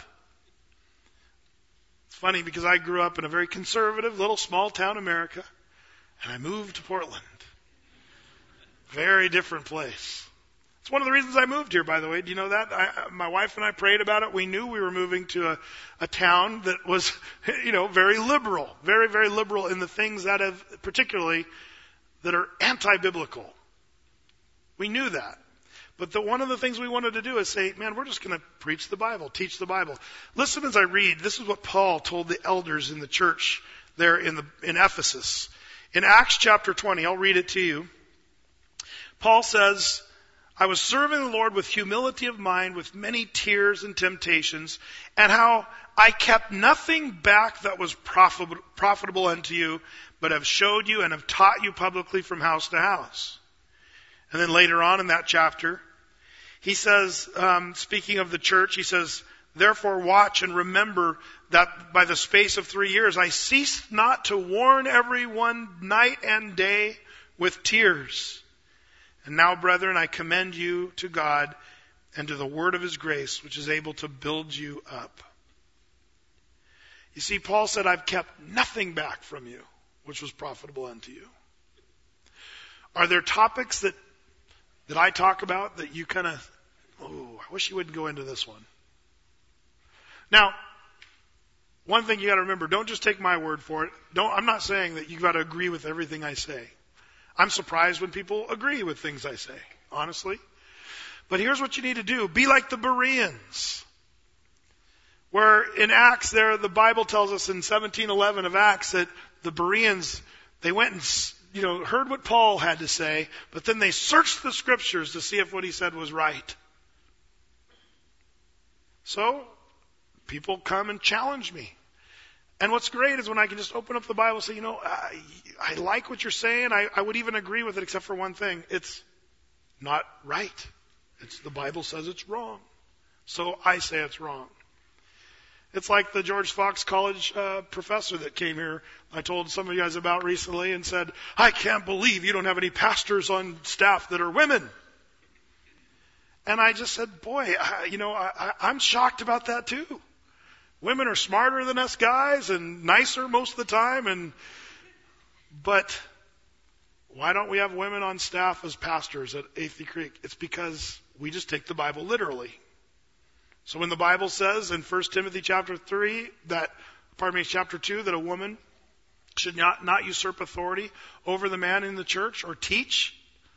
A: It's funny because I grew up in a very conservative little small town America, and I moved to Portland. Very different place. It's one of the reasons I moved here, by the way. Do you know that? I, my wife and I prayed about it. We knew we were moving to a, a town that was, you know, very liberal, very, very liberal in the things that have, particularly, that are anti-biblical. We knew that. But the, one of the things we wanted to do is say, man, we're just going to preach the Bible, teach the Bible. Listen as I read. This is what Paul told the elders in the church there in the in Ephesus. In Acts chapter twenty, I'll read it to you. Paul says, I was serving the Lord with humility of mind, with many tears and temptations, and how I kept nothing back that was profit, profitable unto you, but have showed you and have taught you publicly from house to house. And then later on in that chapter, he says, um, speaking of the church, he says, therefore watch and remember that by the space of three years I ceased not to warn everyone night and day with tears. And now, brethren, I commend you to God and to the word of his grace, which is able to build you up. You see, Paul said, I've kept nothing back from you, which was profitable unto you. Are there topics that, that I talk about that you kind of, oh, I wish you wouldn't go into this one. Now, one thing you got to remember, don't just take my word for it. Don't, I'm not saying that you've got to agree with everything I say. I'm surprised when people agree with things I say, honestly. But here's what you need to do. Be like the Bereans. Where in Acts there, the Bible tells us in seventeen eleven of Acts that the Bereans, they went and, you know, heard what Paul had to say, but then they searched the scriptures to see if what he said was right. So, people come and challenge me. And what's great is when I can just open up the Bible and say, you know, I, I like what you're saying. I, I would even agree with it except for one thing. It's not right. It's the Bible says it's wrong. So I say it's wrong. It's like the George Fox College uh, professor that came here, I told some of you guys about recently, and said, I can't believe you don't have any pastors on staff that are women. And I just said, boy, I, you know, I, I, I'm shocked about that too. Women are smarter than us guys and nicer most of the time. And but why don't we have women on staff as pastors at Athey Creek? It's because we just take the Bible literally. So when the Bible says in First Timothy chapter three that, pardon me, chapter two, that a woman should not, not usurp authority over the man in the church or teach,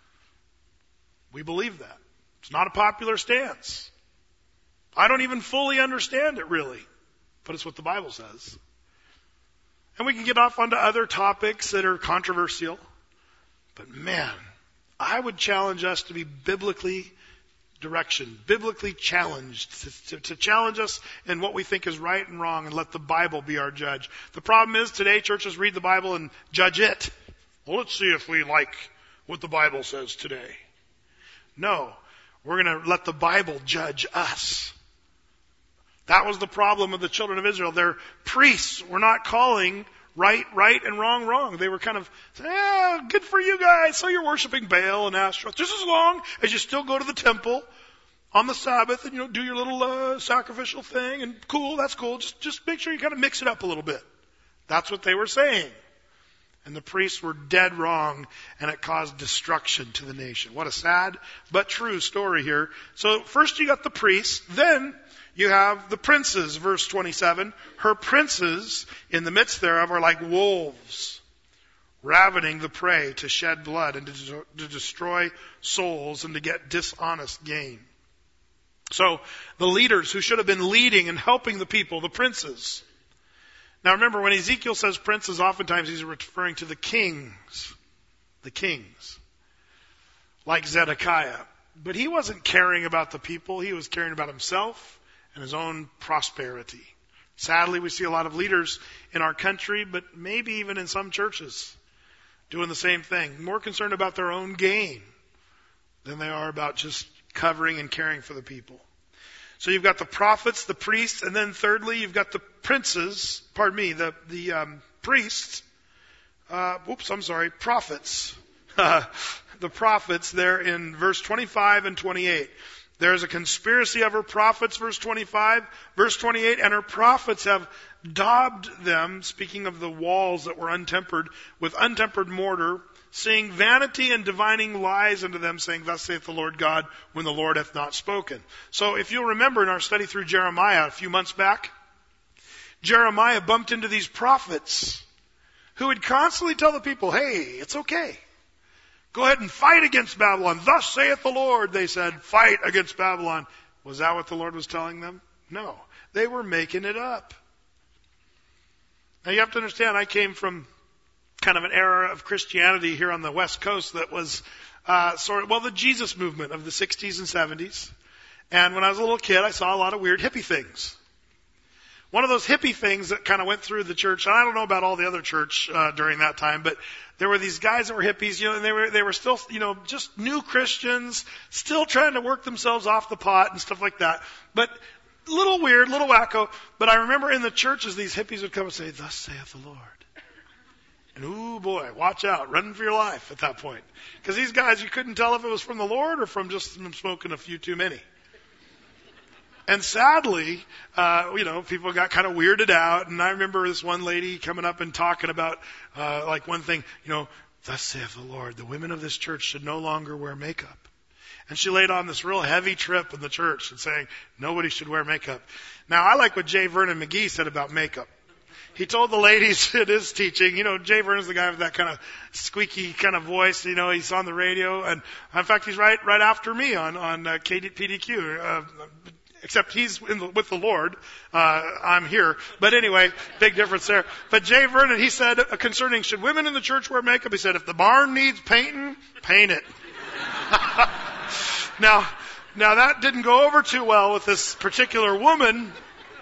A: we believe that. It's not a popular stance. I don't even fully understand it really. But it's what the Bible says. And we can get off onto other topics that are controversial. But man, I would challenge us to be biblically directioned, biblically challenged, to, to, to challenge us in what we think is right and wrong and let the Bible be our judge. The problem is today churches read the Bible and judge it. Well, let's see if we like what the Bible says today. No, we're going to let the Bible judge us. That was the problem of the children of Israel. Their priests were not calling right, right, and wrong, wrong. They were kind of, yeah, good for you guys. So you're worshiping Baal and Ashtaroth. Just as long as you still go to the temple on the Sabbath and, you know, do your little uh, sacrificial thing. And cool, that's cool. Just, just make sure you kind of mix it up a little bit. That's what they were saying. And the priests were dead wrong, and it caused destruction to the nation. What a sad but true story here. So first you got the priests, then you have the princes, verse twenty-seven. Her princes in the midst thereof are like wolves, ravening the prey to shed blood and to, to destroy souls and to get dishonest gain. So the leaders who should have been leading and helping the people, the princes. Now remember, when Ezekiel says princes, oftentimes he's referring to the kings. The kings. Like Zedekiah. But he wasn't caring about the people. He was caring about himself and his own prosperity. Sadly, we see a lot of leaders in our country, but maybe even in some churches, doing the same thing. More concerned about their own gain than they are about just covering and caring for the people. So you've got the prophets, the priests, and then thirdly, you've got the princes, pardon me, the, the um, priests, uh, oops, I'm sorry, prophets. The prophets there in verse twenty-five and twenty-eight. There's a conspiracy of her prophets, verse twenty-five. Verse twenty-eight, and her prophets have daubed them, speaking of the walls that were untempered, with untempered mortar, seeing vanity and divining lies unto them, saying, thus saith the Lord God, when the Lord hath not spoken. So if you'll remember in our study through Jeremiah a few months back, Jeremiah bumped into these prophets who would constantly tell the people, hey, it's okay. Go ahead and fight against Babylon. Thus saith the Lord, they said, fight against Babylon. Was that what the Lord was telling them? No. They were making it up. Now you have to understand, I came from kind of an era of Christianity here on the West Coast that was uh, sort of, well, the Jesus movement of the sixties and seventies. And when I was a little kid, I saw a lot of weird hippie things. One of those hippie things that kind of went through the church, and I don't know about all the other church uh, during that time, but there were these guys that were hippies, you know, and they were they were still, you know, just new Christians, still trying to work themselves off the pot and stuff like that. But a little weird, a little wacko. But I remember in the churches, these hippies would come and say, thus saith the Lord. And ooh boy, watch out, running for your life at that point. Because these guys, you couldn't tell if it was from the Lord or from just them smoking a few too many. And sadly, uh, you know, people got kind of weirded out. And I remember this one lady coming up and talking about, uh, like one thing, you know, thus saith the Lord, the women of this church should no longer wear makeup. And she laid on this real heavy trip in the church and saying nobody should wear makeup. Now, I like what J. Vernon McGee said about makeup. He told the ladies in his teaching, you know, J. Vernon's the guy with that kind of squeaky kind of voice, you know, he's on the radio. And in fact, he's right, right after me on, on uh, K D, P D Q. Uh, Except he's in the, with the Lord. Uh, I'm here. But anyway, big difference there. But Jay Vernon, he said, uh, concerning should women in the church wear makeup, he said, if the barn needs painting, paint it. now, now that didn't go over too well with this particular woman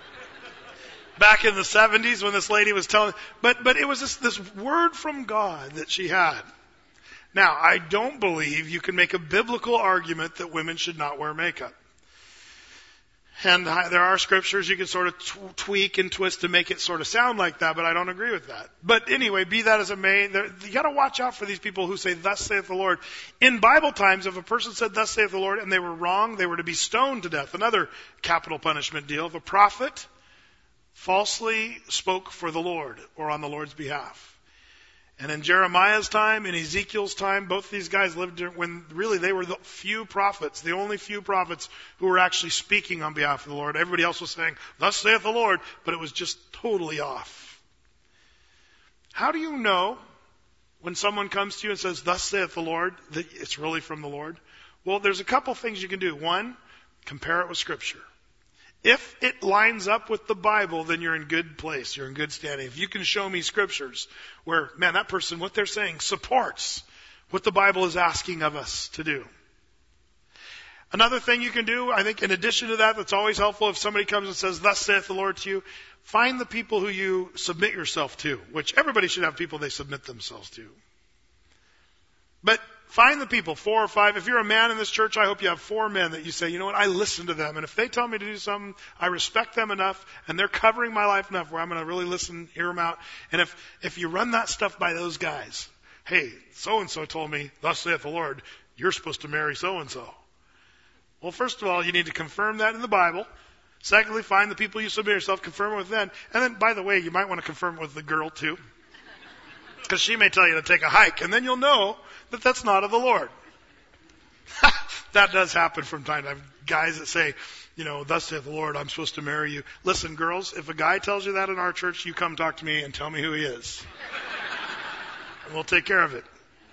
A: back in the seventies when this lady was telling, but, but it was this, this word from God that she had. Now, I don't believe you can make a biblical argument that women should not wear makeup. And there are scriptures you can sort of t- tweak and twist to make it sort of sound like that, but I don't agree with that. But anyway, be that as it may, there, you got to watch out for these people who say, thus saith the Lord. In Bible times, if a person said, thus saith the Lord, and they were wrong, they were to be stoned to death. Another capital punishment deal. If a prophet falsely spoke for the Lord or on the Lord's behalf. And in Jeremiah's time, in Ezekiel's time, both these guys lived when really they were the few prophets, the only few prophets who were actually speaking on behalf of the Lord. Everybody else was saying, thus saith the Lord, but it was just totally off. How do you know when someone comes to you and says, thus saith the Lord, that it's really from the Lord? Well, there's a couple things you can do. One, compare it with Scripture. If it lines up with the Bible, then you're in good place. You're in good standing. If you can show me scriptures where, man, that person, what they're saying supports what the Bible is asking of us to do. Another thing you can do, I think in addition to that, that's always helpful if somebody comes and says, thus saith the Lord to you, find the people who you submit yourself to, which everybody should have people they submit themselves to. But find the people, four or five. If you're a man in this church, I hope you have four men that you say, you know what, I listen to them. And if they tell me to do something, I respect them enough, and they're covering my life enough where I'm going to really listen, hear them out. And if, if you run that stuff by those guys, hey, so-and-so told me, thus saith the Lord, you're supposed to marry so-and-so. Well, first of all, you need to confirm that in the Bible. Secondly, find the people you submit yourself, confirm it with them. And then, by the way, you might want to confirm it with the girl, too. Because she may tell you to take a hike, and then you'll know that that's not of the Lord. That does happen from time to time. Guys that say, you know, thus saith the Lord, I'm supposed to marry you. Listen, girls, if a guy tells you that in our church, you come talk to me and tell me who he is. And we'll take care of it.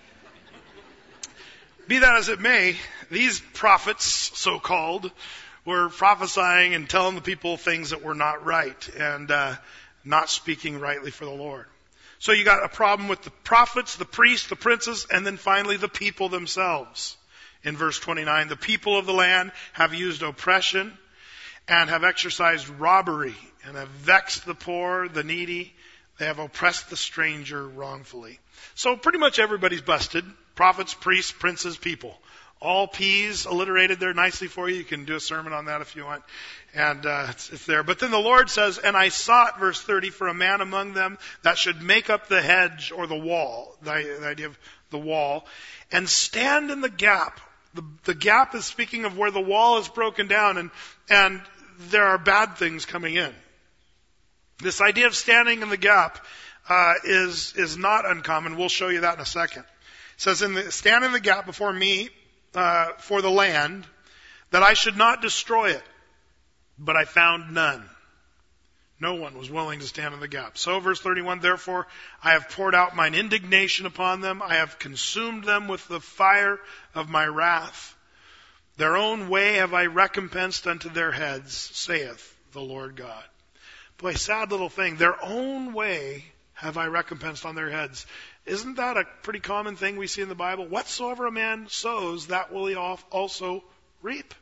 A: Be that as it may, these prophets, so-called, were prophesying and telling the people things that were not right and uh, not speaking rightly for the Lord. So you got a problem with the prophets, the priests, the princes, and then finally the people themselves. In verse twenty-nine, the people of the land have used oppression and have exercised robbery and have vexed the poor, the needy. They have oppressed the stranger wrongfully. So pretty much everybody's busted. Prophets, priests, princes, people. All P's alliterated there nicely for you. You can do a sermon on that if you want. And uh, it's, it's there. But then the Lord says, and I sought, verse thirty, for a man among them that should make up the hedge or the wall, the, the idea of the wall, and stand in the gap. The, the gap is speaking of where the wall is broken down and, and there are bad things coming in. This idea of standing in the gap uh, is, is not uncommon. We'll show you that in a second. It says, in the, stand in the gap before me, Uh, for the land, that I should not destroy it. But I found none. No one was willing to stand in the gap. So, verse thirty-one, therefore I have poured out mine indignation upon them. I have consumed them with the fire of my wrath. Their own way have I recompensed unto their heads, saith the Lord God. Boy, sad little thing. Their own way have I recompensed on their heads. Isn't that a pretty common thing we see in the Bible? Whatsoever a man sows, that will he also reap.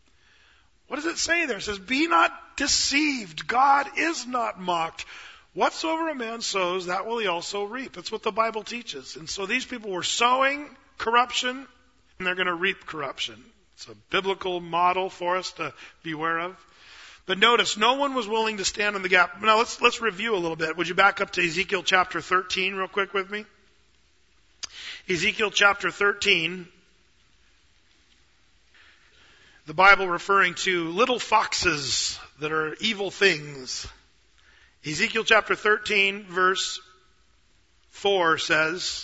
A: What does it say there? It says, be not deceived. God is not mocked. Whatsoever a man sows, that will he also reap. That's what the Bible teaches. And so these people were sowing corruption, and they're going to reap corruption. It's a biblical model for us to beware of. But notice, no one was willing to stand in the gap. Now, let's let's review a little bit. Would you back up to Ezekiel chapter thirteen real quick with me? Ezekiel chapter thirteen. the Bible referring to little foxes that are evil things. Ezekiel chapter thirteen, verse four says,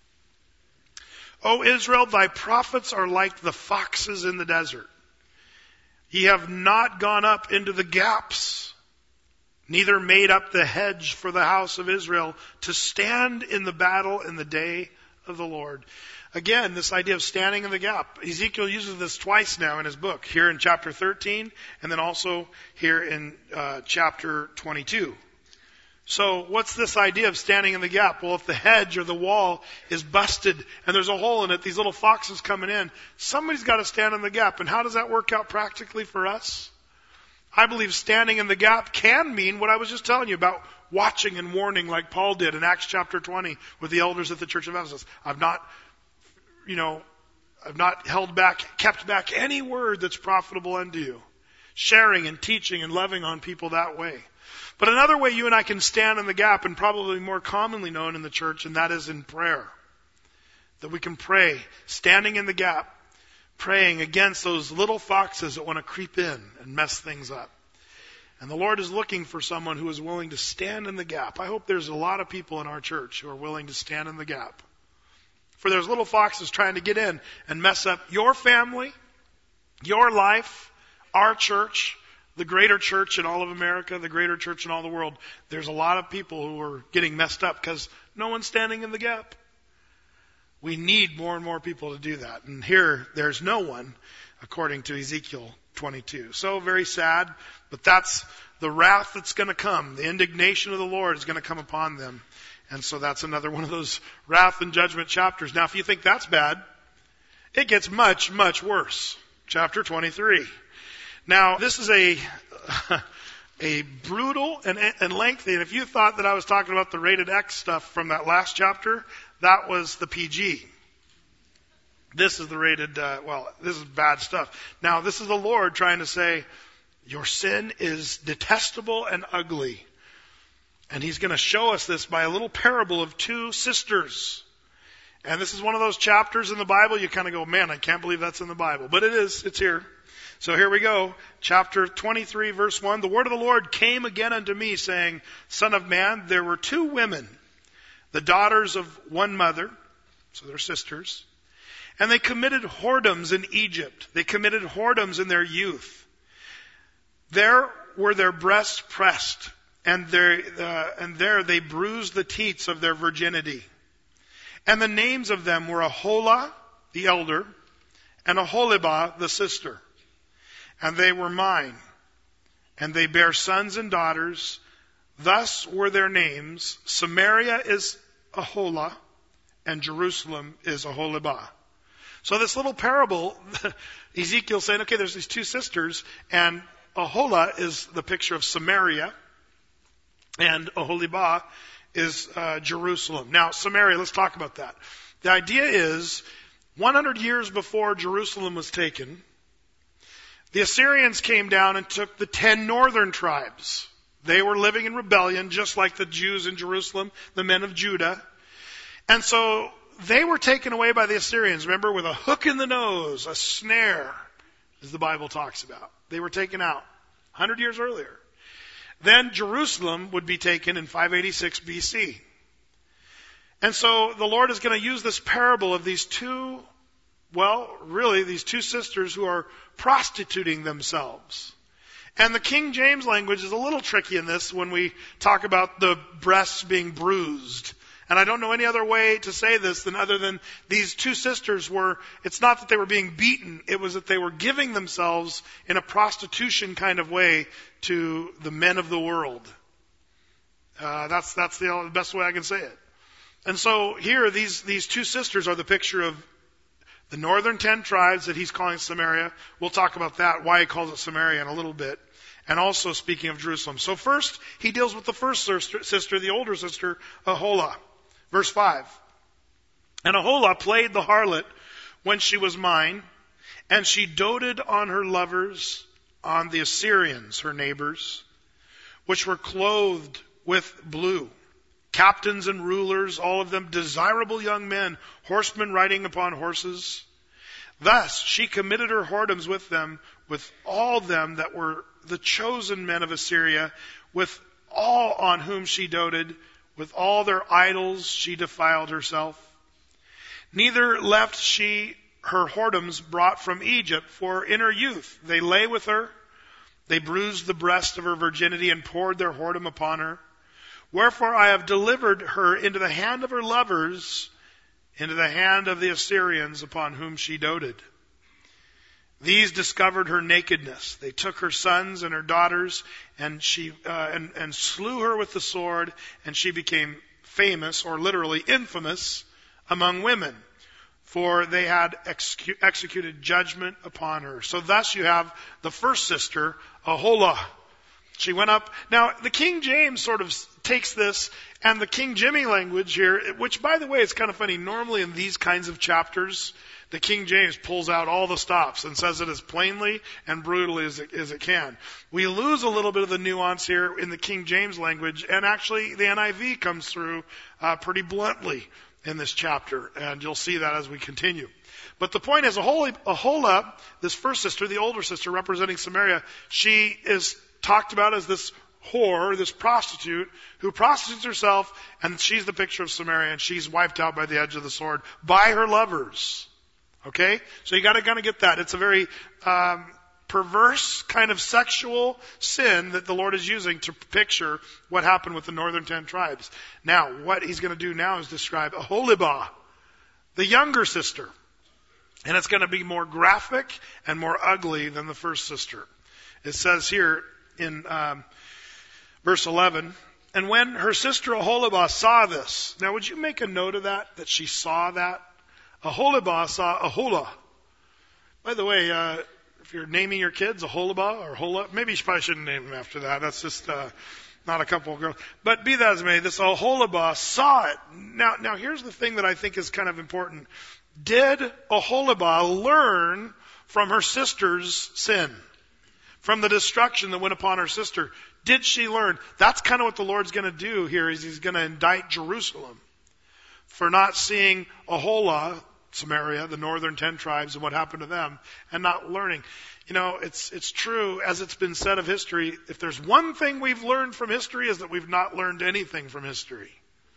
A: O Israel, thy prophets are like the foxes in the desert. Ye have not gone up into the gaps, neither made up the hedge for the house of Israel to stand in the battle in the day of the Lord. Again, this idea of standing in the gap. Ezekiel uses this twice now in his book, here in chapter thirteen, and then also here in uh, chapter twenty-two. So what's this idea of standing in the gap? Well, if the hedge or the wall is busted and there's a hole in it, these little foxes coming in, somebody's got to stand in the gap. And how does that work out practically for us? I believe standing in the gap can mean what I was just telling you about watching and warning like Paul did in Acts chapter twenty with the elders at the church of Ephesus. I've not, you know, I've not held back, kept back any word that's profitable unto you. Sharing and teaching and loving on people that way. But another way you and I can stand in the gap, and probably more commonly known in the church, and that is in prayer. That we can pray, standing in the gap, praying against those little foxes that want to creep in and mess things up. And the Lord is looking for someone who is willing to stand in the gap. I hope there's a lot of people in our church who are willing to stand in the gap. For there's little foxes trying to get in and mess up your family, your life, our church, the greater church in all of America, the greater church in all the world. There's a lot of people who are getting messed up because no one's standing in the gap. We need more and more people to do that. And here, there's no one, according to Ezekiel twenty-two. So very sad, but that's the wrath that's going to come. The indignation of the Lord is going to come upon them. And so that's another one of those wrath and judgment chapters. Now, if you think that's bad, it gets much, much worse. Chapter twenty-three. Now, this is a a brutal and, and lengthy, and if you thought that I was talking about the rated X stuff from that last chapter, that was the P G. This is the rated, uh, well, this is bad stuff. Now, this is the Lord trying to say, your sin is detestable and ugly. And He's going to show us this by a little parable of two sisters. And this is one of those chapters in the Bible you kind of go, man, I can't believe that's in the Bible. But it is, it's here. So here we go, chapter twenty-three, verse one. The word of the Lord came again unto me, saying, Son of man, there were two women, the daughters of one mother, so they're sisters, and they committed whoredoms in Egypt. They committed whoredoms in their youth. There were their breasts pressed, and there, uh, and there they bruised the teats of their virginity. And the names of them were Aholah, the elder, and Aholibah, the sister. And they were mine, and they bare sons and daughters. Thus were their names. Samaria is Aholah, and Jerusalem is Aholibah. So this little parable, Ezekiel saying, okay, there's these two sisters, and Aholah is the picture of Samaria, and Aholibah is uh, Jerusalem. Now, Samaria, let's talk about that. The idea is, one hundred years before Jerusalem was taken, the Assyrians came down and took the ten northern tribes. They were living in rebellion, just like the Jews in Jerusalem, the men of Judah. And so they were taken away by the Assyrians, remember, with a hook in the nose, a snare, as the Bible talks about. They were taken out one hundred years earlier. Then Jerusalem would be taken in five eighty-six B C. And so the Lord is going to use this parable of these two, well, really, these two sisters who are prostituting themselves. And the King James language is a little tricky in this when we talk about the breasts being bruised. And I don't know any other way to say this than other than these two sisters were, it's not that they were being beaten, it was that they were giving themselves in a prostitution kind of way to the men of the world. Uh, that's that's the best way I can say it. And so here, these, these two sisters are the picture of the northern ten tribes that he's calling Samaria. We'll talk about that, why he calls it Samaria in a little bit. And also speaking of Jerusalem. So first, he deals with the first sister, the older sister, Aholah. Verse five. And Aholah played the harlot when she was mine, and she doted on her lovers, on the Assyrians, her neighbors, which were clothed with blue. Captains and rulers, all of them desirable young men, horsemen riding upon horses. Thus she committed her whoredoms with them, with all them that were the chosen men of Assyria, with all on whom she doted, with all their idols she defiled herself. Neither left she her whoredoms brought from Egypt, for in her youth they lay with her. They bruised the breast of her virginity and poured their whoredom upon her. Wherefore I have delivered her into the hand of her lovers, into the hand of the Assyrians upon whom she doted. These discovered her nakedness. They took her sons and her daughters, and she uh, and, and slew her with the sword, and she became famous, or literally infamous, among women, for they had execu- executed judgment upon her. So thus you have the first sister, Aholah. She went up. Now, the King James sort of takes this, and the King Jimmy language here, which, by the way, is kind of funny. Normally in these kinds of chapters, the King James pulls out all the stops and says it as plainly and brutally as it, as it can. We lose a little bit of the nuance here in the King James language, and actually the N I V comes through uh, pretty bluntly in this chapter, and you'll see that as we continue. But the point is, Aholah, this first sister, the older sister representing Samaria, she is talked about as this whore, this prostitute, who prostitutes herself, and she's the picture of Samaria, and she's wiped out by the edge of the sword by her lovers. Okay? So you gotta kind of get that. It's a very um, perverse kind of sexual sin that the Lord is using to picture what happened with the northern ten tribes. Now, what he's going to do now is describe Aholibah, the younger sister. And it's going to be more graphic and more ugly than the first sister. It says here in um, verse eleven, and when her sister Aholibah saw this, now would you make a note of that, that she saw that? Aholibah saw Aholah. By the way, uh, if you're naming your kids Aholibah or Hola, maybe you probably shouldn't name them after that. That's just uh, not a couple of girls. But be that as it may, this Aholibah saw it. Now, now here's the thing that I think is kind of important. Did Aholibah learn from her sister's sin? From the destruction that went upon her sister? Did she learn? That's kind of what the Lord's going to do here, is he's going to indict Jerusalem for not seeing Aholah, Samaria, the northern ten tribes, and what happened to them, and not learning. You know, it's it's true, as it's been said of history, if there's one thing we've learned from history, is that we've not learned anything from history.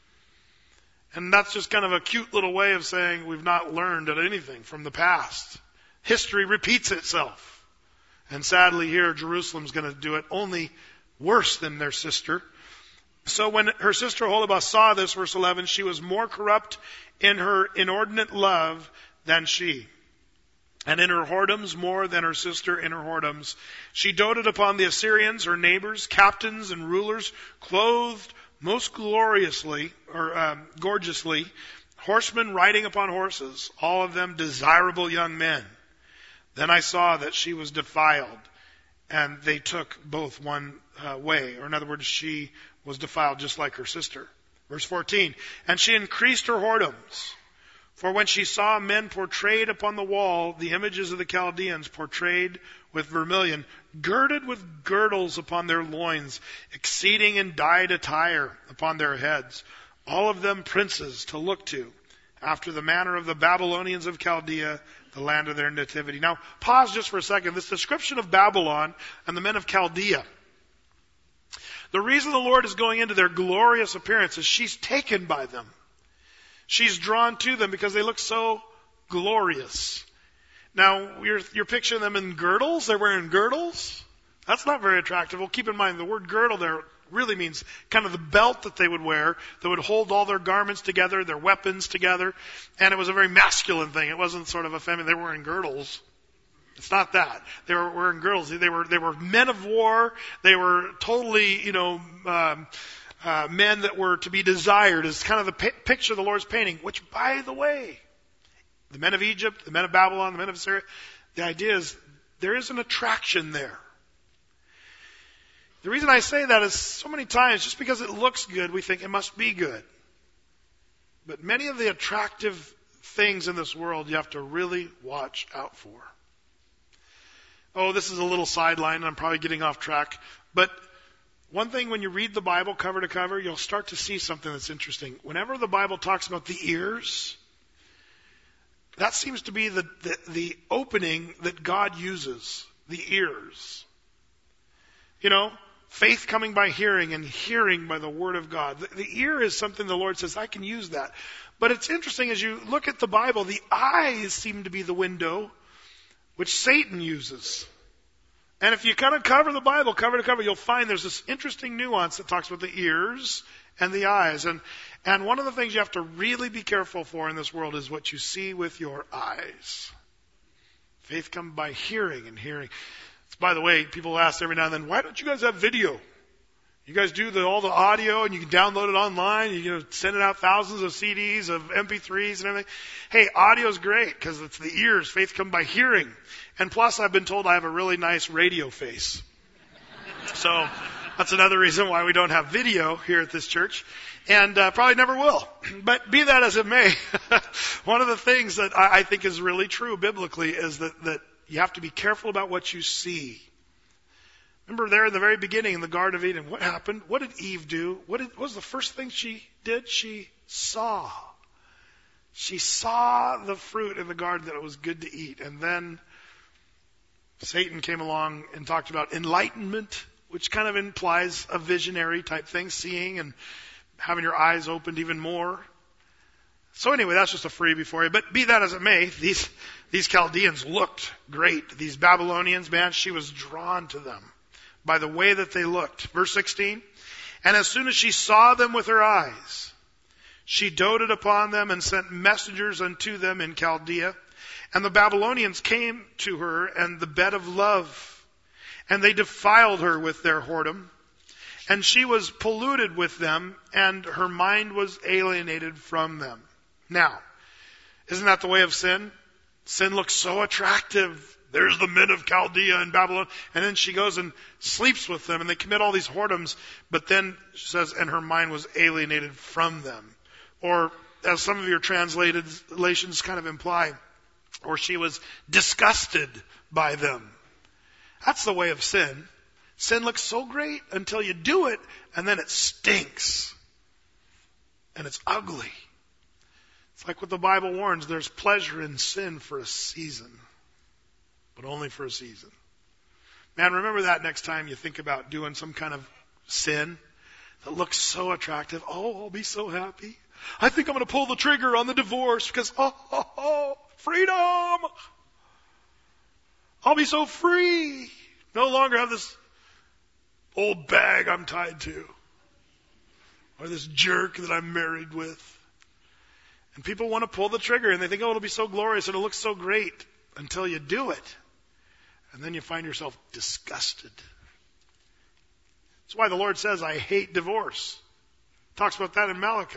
A: And that's just kind of a cute little way of saying we've not learned anything from the past. History repeats itself. And sadly here, Jerusalem's going to do it only worse than their sister. So when her sister Aholibah saw this, verse eleven, she was more corrupt in her inordinate love than she, and in her whoredoms more than her sister in her whoredoms. She doted upon the Assyrians, her neighbors, captains and rulers, clothed most gloriously, or um, gorgeously, horsemen riding upon horses, all of them desirable young men. Then I saw that she was defiled, and they took both one uh, way. Or in other words, she was defiled just like her sister. Verse fourteen, and she increased her whoredoms. For when she saw men portrayed upon the wall, the images of the Chaldeans portrayed with vermilion, girded with girdles upon their loins, exceeding in dyed attire upon their heads, all of them princes to look to, after the manner of the Babylonians of Chaldea, the land of their nativity. Now, pause just for a second. This description of Babylon and the men of Chaldea, the reason the Lord is going into their glorious appearance is she's taken by them. She's drawn to them because they look so glorious. Now, you're, you're picturing them in girdles. They're wearing girdles. That's not very attractive. Well, keep in mind, the word girdle there really means kind of the belt that they would wear that would hold all their garments together, their weapons together. And it was a very masculine thing. It wasn't sort of a feminine. They were wearing girdles. It's not that. They were wearing girdles. They were, they were men of war. They were totally, you know, um, uh, men that were to be desired, is kind of the p- picture the Lord's painting, which, by the way, the men of Egypt, the men of Babylon, the men of Assyria, the idea is there is an attraction there. The reason I say that is so many times, just because it looks good, we think it must be good. But many of the attractive things in this world you have to really watch out for. Oh, this is a little sideline, and I'm probably getting off track. But one thing, when you read the Bible cover to cover, you'll start to see something that's interesting. Whenever the Bible talks about the ears, that seems to be the, the, the opening that God uses, the ears. You know, faith coming by hearing and hearing by the word of God. The, the ear is something the Lord says, I can use that. But it's interesting as you look at the Bible, the eyes seem to be the window which Satan uses. And if you kind of cover the Bible cover to cover, you'll find there's this interesting nuance that talks about the ears and the eyes. And, and one of the things you have to really be careful for in this world is what you see with your eyes. Faith comes by hearing and hearing. By the way, people ask every now and then, why don't you guys have video? You guys do the, all the audio and you can download it online. You know, send it out thousands of C Ds, of M P threes and everything. Hey, audio's great because it's the ears. Faith comes by hearing. And plus, I've been told I have a really nice radio face. So that's another reason why we don't have video here at this church. And uh, probably never will. But be that as it may, one of the things that I, I think is really true biblically is that, that you have to be careful about what you see. Remember there in the very beginning in the Garden of Eden, what happened? What did Eve do? What, did, what was the first thing she did? She saw. She saw the fruit in the garden that it was good to eat. And then Satan came along and talked about enlightenment, which kind of implies a visionary type thing, seeing and having your eyes opened even more. So anyway, that's just a freebie for you. But be that as it may, these, these Chaldeans looked great. These Babylonians, man, she was drawn to them by the way that they looked. Verse sixteen, and as soon as she saw them with her eyes, she doted upon them and sent messengers unto them in Chaldea. And the Babylonians came to her and the bed of love, and they defiled her with their whoredom. And she was polluted with them, and her mind was alienated from them. Now, isn't that the way of sin? Sin looks so attractive. There's the men of Chaldea and Babylon. And then she goes and sleeps with them, and they commit all these whoredoms. But then she says, and her mind was alienated from them. Or, as some of your translations kind of imply, or she was disgusted by them. That's the way of sin. Sin looks so great until you do it, and then it stinks. And it's ugly. It's like what the Bible warns. There's pleasure in sin for a season. But only for a season. Man, remember that next time you think about doing some kind of sin that looks so attractive. Oh, I'll be so happy. I think I'm going to pull the trigger on the divorce because, oh, oh, oh, freedom. I'll be so free. No longer have this old bag I'm tied to. Or this jerk that I'm married with. And people want to pull the trigger and they think, oh, it'll be so glorious and it'll look so great until you do it. And then you find yourself disgusted. That's why the Lord says, I hate divorce. Talks about that in Malachi.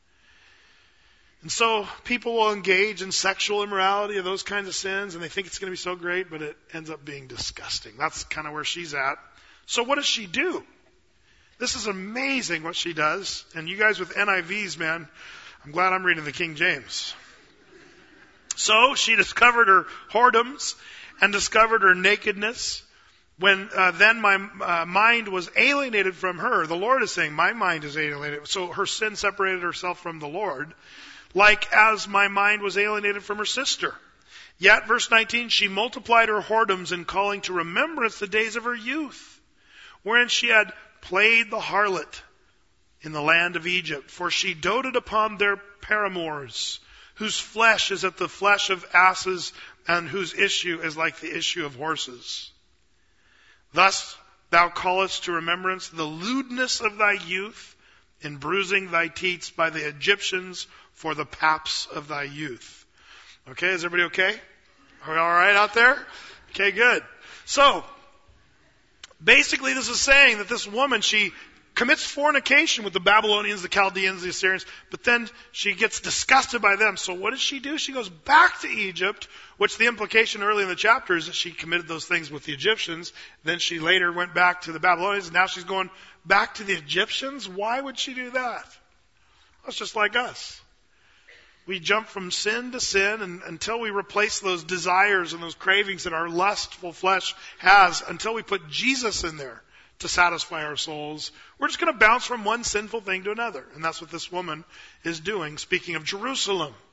A: And so people will engage in sexual immorality or those kinds of sins, and they think it's going to be so great, but it ends up being disgusting. That's kind of where she's at. So what does she do? This is amazing what she does. And you guys with N I Vs, man, I'm glad I'm reading the King James. So she discovered her whoredoms and discovered her nakedness. When uh, then my uh, mind was alienated from her. The Lord is saying, my mind is alienated. So her sin separated herself from the Lord, like as my mind was alienated from her sister. Yet, verse nineteen, she multiplied her whoredoms in calling to remembrance the days of her youth, wherein she had played the harlot in the land of Egypt. For she doted upon their paramours, whose flesh is at the flesh of asses, and whose issue is like the issue of horses. Thus thou callest to remembrance the lewdness of thy youth, in bruising thy teats by the Egyptians for the paps of thy youth. Okay, is everybody okay? Are we all right out there? Okay, good. So, basically this is saying that this woman, she commits fornication with the Babylonians, the Chaldeans, the Assyrians, but then she gets disgusted by them. So what does she do? She goes back to Egypt, which the implication early in the chapter is that she committed those things with the Egyptians. Then she later went back to the Babylonians, and now she's going back to the Egyptians. Why would she do that? That's just like us. We jump from sin to sin, and until we replace those desires and those cravings that our lustful flesh has, until we put Jesus in there to satisfy our souls, we're just going to bounce from one sinful thing to another. And that's what this woman is doing. Speaking of Jerusalem,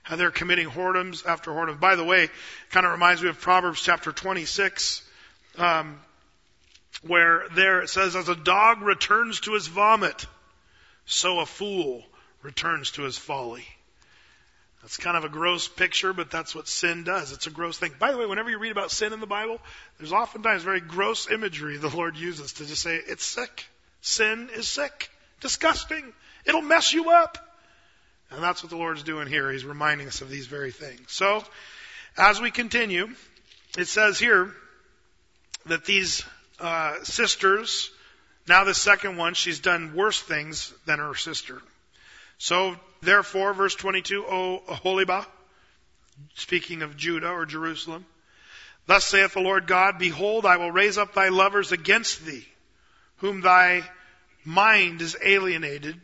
A: how they're committing whoredoms after whoredom. By the way, kind of reminds me of Proverbs chapter twenty-six, um, where there it says, as a dog returns to his vomit, so a fool returns to his folly. That's kind of a gross picture, but that's what sin does. It's a gross thing. By the way, whenever you read about sin in the Bible, there's oftentimes very gross imagery the Lord uses to just say, it's sick. Sin is sick. Disgusting. It'll mess you up. And that's what the Lord's doing here. He's reminding us of these very things. So, as we continue, it says here that these uh, sisters, now the second one, she's done worse things than her sister. So, therefore, verse twenty-two, O Oholibah, speaking of Judah or Jerusalem, thus saith the Lord God, behold, I will raise up thy lovers against thee, whom thy mind is alienated,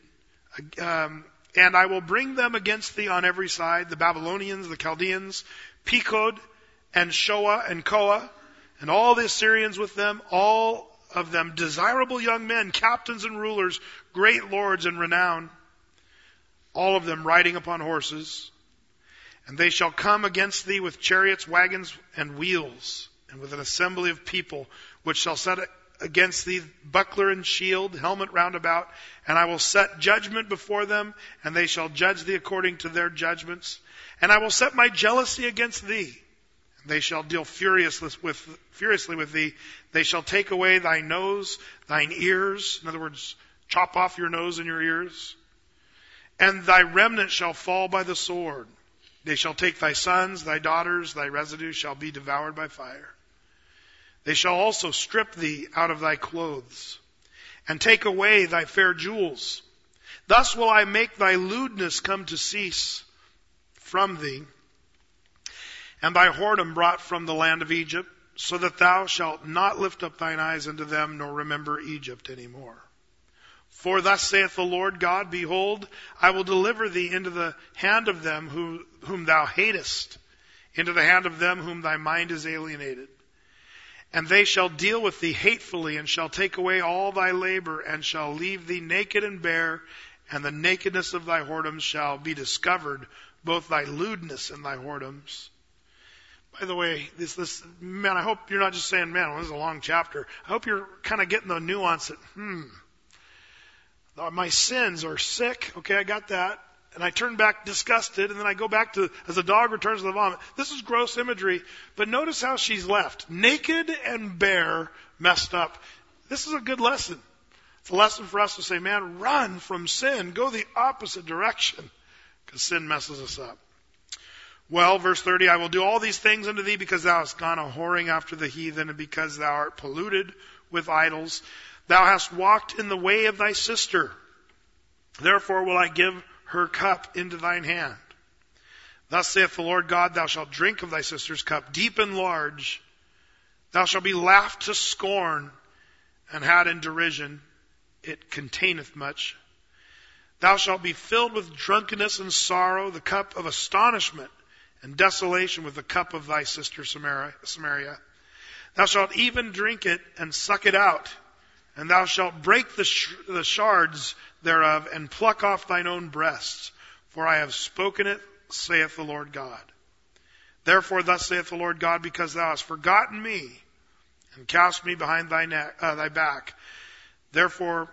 A: um, and I will bring them against thee on every side, the Babylonians, the Chaldeans, Pekod, and Shoah, and Koah, and all the Assyrians with them, all of them desirable young men, captains and rulers, great lords and renown, all of them riding upon horses. And they shall come against thee with chariots, wagons, and wheels, and with an assembly of people, which shall set against thee buckler and shield, helmet round about. And I will set judgment before them, and they shall judge thee according to their judgments. And I will set my jealousy against thee, and they shall deal furiously with, furiously with thee. They shall take away thy nose, thine ears. In other words, chop off your nose and your ears. And thy remnant shall fall by the sword. They shall take thy sons, thy daughters, thy residue shall be devoured by fire. They shall also strip thee out of thy clothes, and take away thy fair jewels. Thus will I make thy lewdness come to cease from thee, and thy whoredom brought from the land of Egypt, so that thou shalt not lift up thine eyes unto them, nor remember Egypt any more. For thus saith the Lord God, behold, I will deliver thee into the hand of them who, whom thou hatest, into the hand of them whom thy mind is alienated. And they shall deal with thee hatefully, and shall take away all thy labor, and shall leave thee naked and bare, and the nakedness of thy whoredoms shall be discovered, both thy lewdness and thy whoredoms. By the way, this, this, man, I hope you're not just saying, man, well, this is a long chapter. I hope you're kind of getting the nuance that, hmm, my sins are sick. Okay, I got that. And I turn back disgusted, and then I go back to, as a dog returns to the vomit. This is gross imagery, but notice how she's left. Naked and bare, messed up. This is a good lesson. It's a lesson for us to say, man, run from sin. Go the opposite direction, because sin messes us up. Well, verse thirty, I will do all these things unto thee because thou hast gone a whoring after the heathen, and because thou art polluted with idols. Thou hast walked in the way of thy sister. Therefore will I give her cup into thine hand. Thus saith the Lord God, thou shalt drink of thy sister's cup, deep and large. Thou shalt be laughed to scorn, and had in derision. It containeth much. Thou shalt be filled with drunkenness and sorrow, the cup of astonishment and desolation with the cup of thy sister Samaria. Thou shalt even drink it and suck it out. And thou shalt break the, sh- the shards thereof, and pluck off thine own breasts. For I have spoken it, saith the Lord God. Therefore thus saith the Lord God, because thou hast forgotten me, and cast me behind thy, neck, uh, thy back. Therefore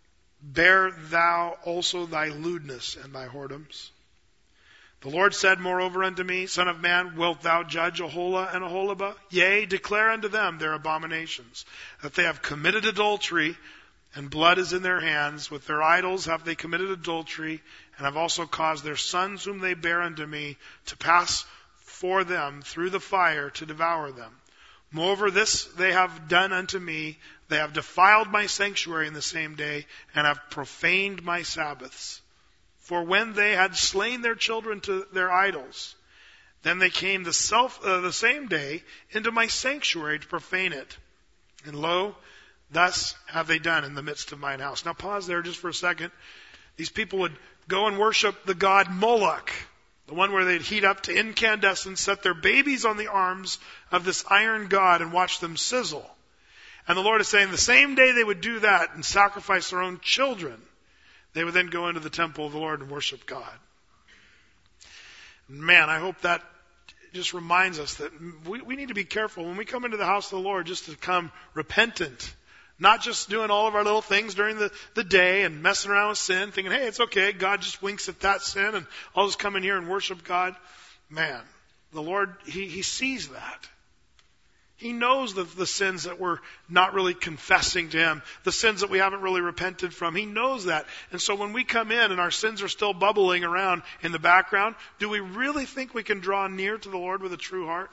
A: bear thou also thy lewdness and thy whoredoms. The Lord said moreover unto me, Son of man, wilt thou judge Aholah and Oholibah? Yea, declare unto them their abominations, that they have committed adultery, and blood is in their hands. With their idols have they committed adultery, and have also caused their sons whom they bear unto me to pass for them through the fire to devour them. Moreover, this they have done unto me. They have defiled my sanctuary in the same day, and have profaned my Sabbaths. For when they had slain their children to their idols, then they came the, self, uh, the same day into my sanctuary to profane it. And lo, thus have they done in the midst of mine house. Now pause there just for a second. These people would go and worship the god Moloch, the one where they'd heat up to incandescence, set their babies on the arms of this iron god and watch them sizzle. And the Lord is saying the same day they would do that and sacrifice their own children, they would then go into the temple of the Lord and worship God. Man, I hope that just reminds us that we, we need to be careful when we come into the house of the Lord just to come repentant. Not just doing all of our little things during the, the day and messing around with sin, thinking, hey, it's okay. God just winks at that sin and I'll just come in here and worship God. Man, the Lord, He, he sees that. He knows the, the sins that we're not really confessing to Him, the sins that we haven't really repented from. He knows that. And so when we come in and our sins are still bubbling around in the background, do we really think we can draw near to the Lord with a true heart?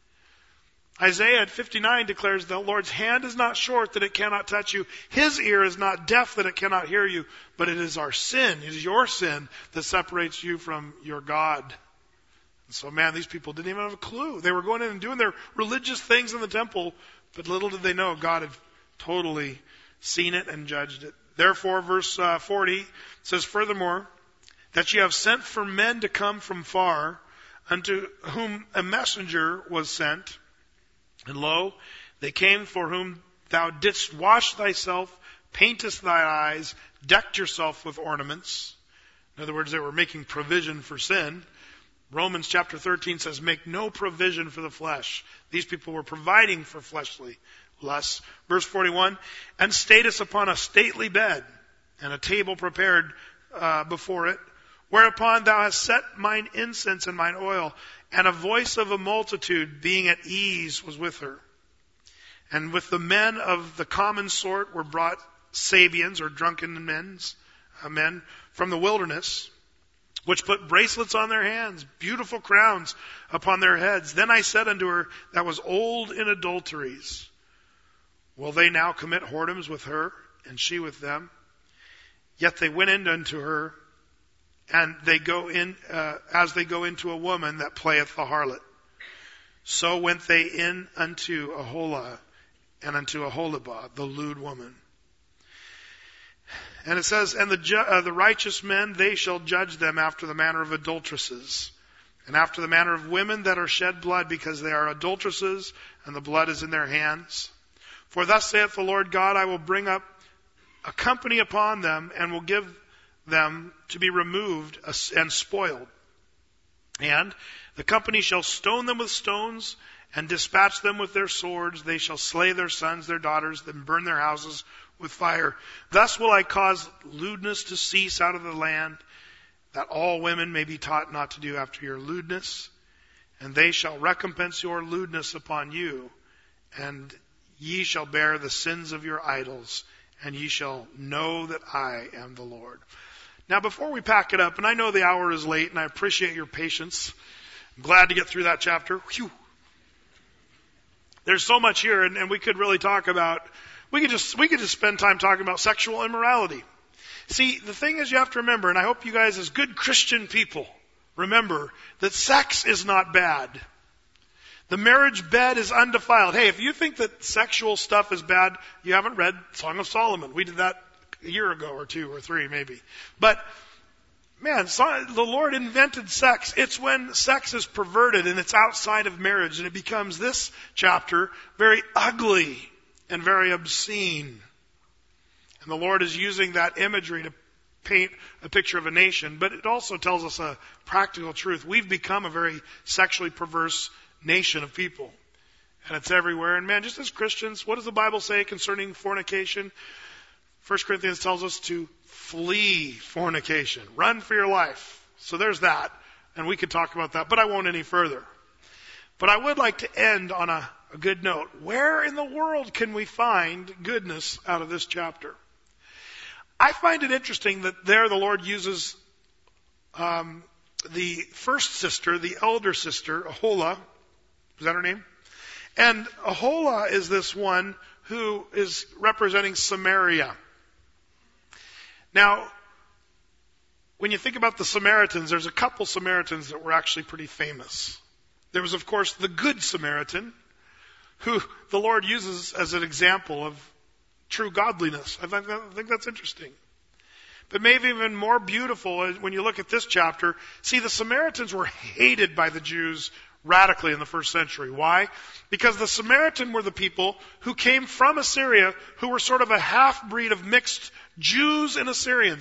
A: Isaiah fifty-nine declares, the Lord's hand is not short that it cannot touch you. His ear is not deaf that it cannot hear you. But it is our sin, it is your sin that separates you from your God. And so, man, these people didn't even have a clue. They were going in and doing their religious things in the temple, but little did they know God had totally seen it and judged it. Therefore, verse uh, forty says, furthermore, that you have sent for men to come from far, unto whom a messenger was sent. And lo, they came for whom thou didst wash thyself, paintest thy eyes, decked yourself with ornaments. In other words, they were making provision for sin. Romans chapter thirteen says, make no provision for the flesh. These people were providing for fleshly lusts. Verse forty-one, and statest upon a stately bed, and a table prepared uh, before it, whereupon thou hast set mine incense and mine oil, and a voice of a multitude being at ease was with her. And with the men of the common sort were brought Sabians, or drunken men's, uh, men from the wilderness, which put bracelets on their hands, beautiful crowns upon their heads. Then I said unto her that was old in adulteries, will they now commit whoredoms with her, and she with them? Yet they went in unto her, and they go in, uh, as they go into a woman that playeth the harlot. So went they in unto Aholah and unto Aholibah, the lewd woman. And it says, and the, ju- uh, the righteous men, they shall judge them after the manner of adulteresses, and after the manner of women that are shed blood, because they are adulteresses, and the blood is in their hands. For thus saith the Lord God, I will bring up a company upon them, and will give them to be removed and spoiled. And the company shall stone them with stones, and dispatch them with their swords. They shall slay their sons, their daughters, and burn their houses with fire. Thus will I cause lewdness to cease out of the land, that all women may be taught not to do after your lewdness. And they shall recompense your lewdness upon you, and ye shall bear the sins of your idols, and ye shall know that I am the Lord. Now, before we pack it up, and I know the hour is late, and I appreciate your patience. I'm glad to get through that chapter. Whew. There's so much here, and, and we could really talk about, we could just, we could just spend time talking about sexual immorality. See, the thing is, you have to remember, and I hope you guys as good Christian people remember, that sex is not bad. The marriage bed is undefiled. Hey, if you think that sexual stuff is bad, you haven't read Song of Solomon. We did that a year ago or two or three maybe. But, man, the Lord invented sex. It's when sex is perverted and it's outside of marriage, and it becomes, this chapter, very ugly and very obscene. And the Lord is using that imagery to paint a picture of a nation, but it also tells us a practical truth. We've become a very sexually perverse nation of people. And it's everywhere. And man, just as Christians, what does the Bible say concerning fornication? First Corinthians tells us to flee fornication. Run for your life. So there's that. And we could talk about that, but I won't any further. But I would like to end on a, a good note. Where in the world can we find goodness out of this chapter? I find it interesting that there the Lord uses um, the first sister, the elder sister, Aholah. Is that her name? And Aholah is this one who is representing Samaria. Now, when you think about the Samaritans, there's a couple Samaritans that were actually pretty famous. There was, of course, the Good Samaritan, who the Lord uses as an example of true godliness. I think that's interesting. But maybe even more beautiful when you look at this chapter, see, the Samaritans were hated by the Jews radically in the first century. Why? Because the Samaritan were the people who came from Assyria, who were sort of a half-breed of mixed Jews and Assyrians.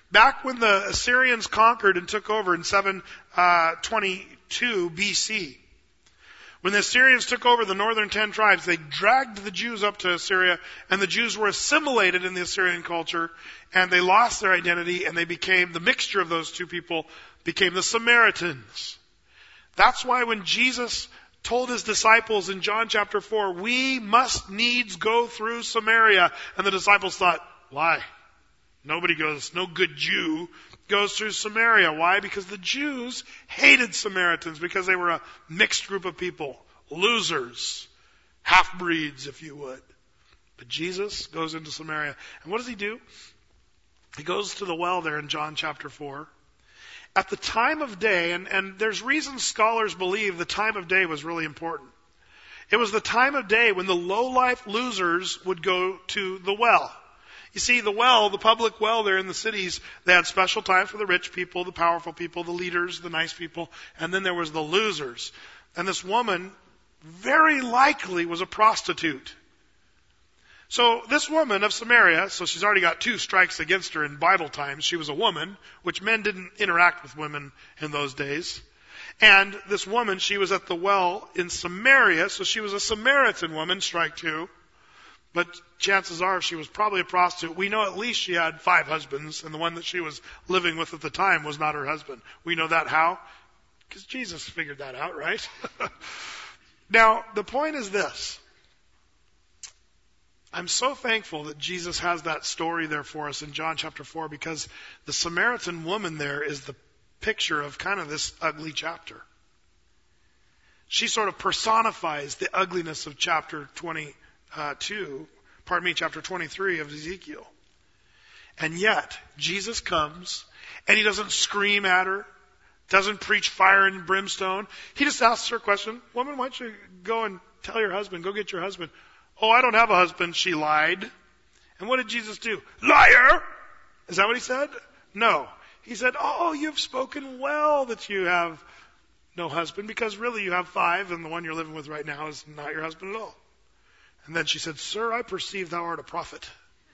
A: Back when the Assyrians conquered and took over in seven twenty-two B C, when the Assyrians took over the northern ten tribes, they dragged the Jews up to Assyria, and the Jews were assimilated in the Assyrian culture, and they lost their identity, and they became, the mixture of those two people became the Samaritans. That's why when Jesus told his disciples in John chapter four, we must needs go through Samaria, and the disciples thought, why? Nobody goes, no good Jew goes through Samaria. Why? Because the Jews hated Samaritans because they were a mixed group of people. Losers. Half-breeds, if you would. But Jesus goes into Samaria. And what does he do? He goes to the well there in John chapter four. At the time of day, and, and there's reasons scholars believe the time of day was really important. It was the time of day when the low-life losers would go to the well. You see, the well, the public well there in the cities, they had special times for the rich people, the powerful people, the leaders, the nice people, and then there was the losers. And this woman very likely was a prostitute. So this woman of Samaria, so she's already got two strikes against her in Bible times. She was a woman, which men didn't interact with women in those days. And this woman, she was at the well in Samaria, so she was a Samaritan woman, strike two. But chances are she was probably a prostitute. We know at least she had five husbands, and the one that she was living with at the time was not her husband. We know that how? Because Jesus figured that out, right? Now, the point is this. I'm so thankful that Jesus has that story there for us in John chapter four, because the Samaritan woman there is the picture of kind of this ugly chapter. She sort of personifies the ugliness of chapter twenty. Uh, two, pardon me, chapter twenty-three of Ezekiel. And yet, Jesus comes, and he doesn't scream at her, doesn't preach fire and brimstone. He just asks her a question, woman, why don't you go and tell your husband, go get your husband. Oh, I don't have a husband, she lied. And what did Jesus do? Liar! Is that what he said? No. He said, oh, you've spoken well that you have no husband, because really you have five, and the one you're living with right now is not your husband at all. And then she said, sir, I perceive thou art a prophet.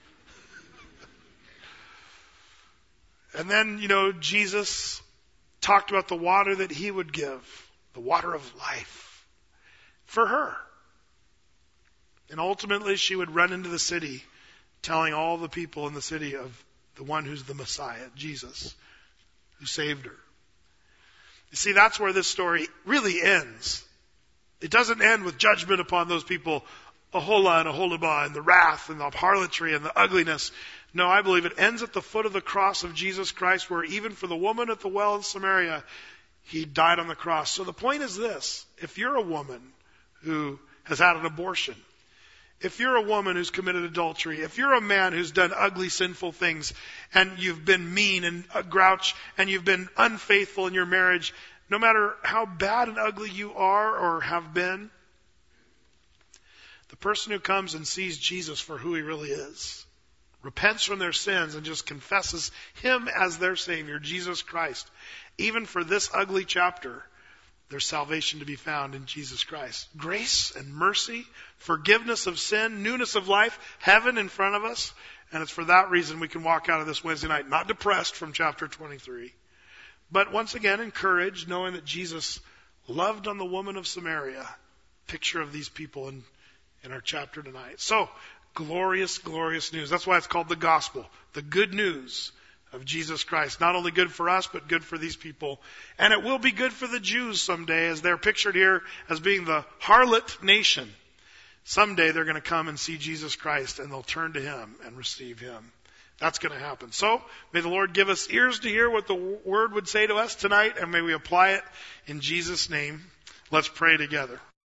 A: And then, you know, Jesus talked about the water that he would give, the water of life, for her. And ultimately she would run into the city telling all the people in the city of the one who's the Messiah, Jesus, who saved her. You see, that's where this story really ends. It doesn't end with judgment upon those people, Aholah and Aholibah, and the wrath and the harlotry and the ugliness. No, I believe it ends at the foot of the cross of Jesus Christ, where even for the woman at the well in Samaria, he died on the cross. So the point is this. If you're a woman who has had an abortion, if you're a woman who's committed adultery, if you're a man who's done ugly, sinful things, and you've been mean and a grouch, and you've been unfaithful in your marriage, no matter how bad and ugly you are or have been, the person who comes and sees Jesus for who he really is, repents from their sins and just confesses him as their Savior, Jesus Christ, even for this ugly chapter, there's salvation to be found in Jesus Christ. Grace and mercy, forgiveness of sin, newness of life, heaven in front of us. And it's for that reason we can walk out of this Wednesday night not depressed from chapter twenty-three, but once again encouraged, knowing that Jesus loved on the woman of Samaria, picture of these people in, in our chapter tonight. So, glorious, glorious news. That's why it's called the gospel, the good news of Jesus Christ. Not only good for us, but good for these people. And it will be good for the Jews someday, as they're pictured here as being the harlot nation. Someday they're going to come and see Jesus Christ, and they'll turn to him and receive him. That's going to happen. So, may the Lord give us ears to hear what the word would say to us tonight, and may we apply it in Jesus' name. Let's pray together.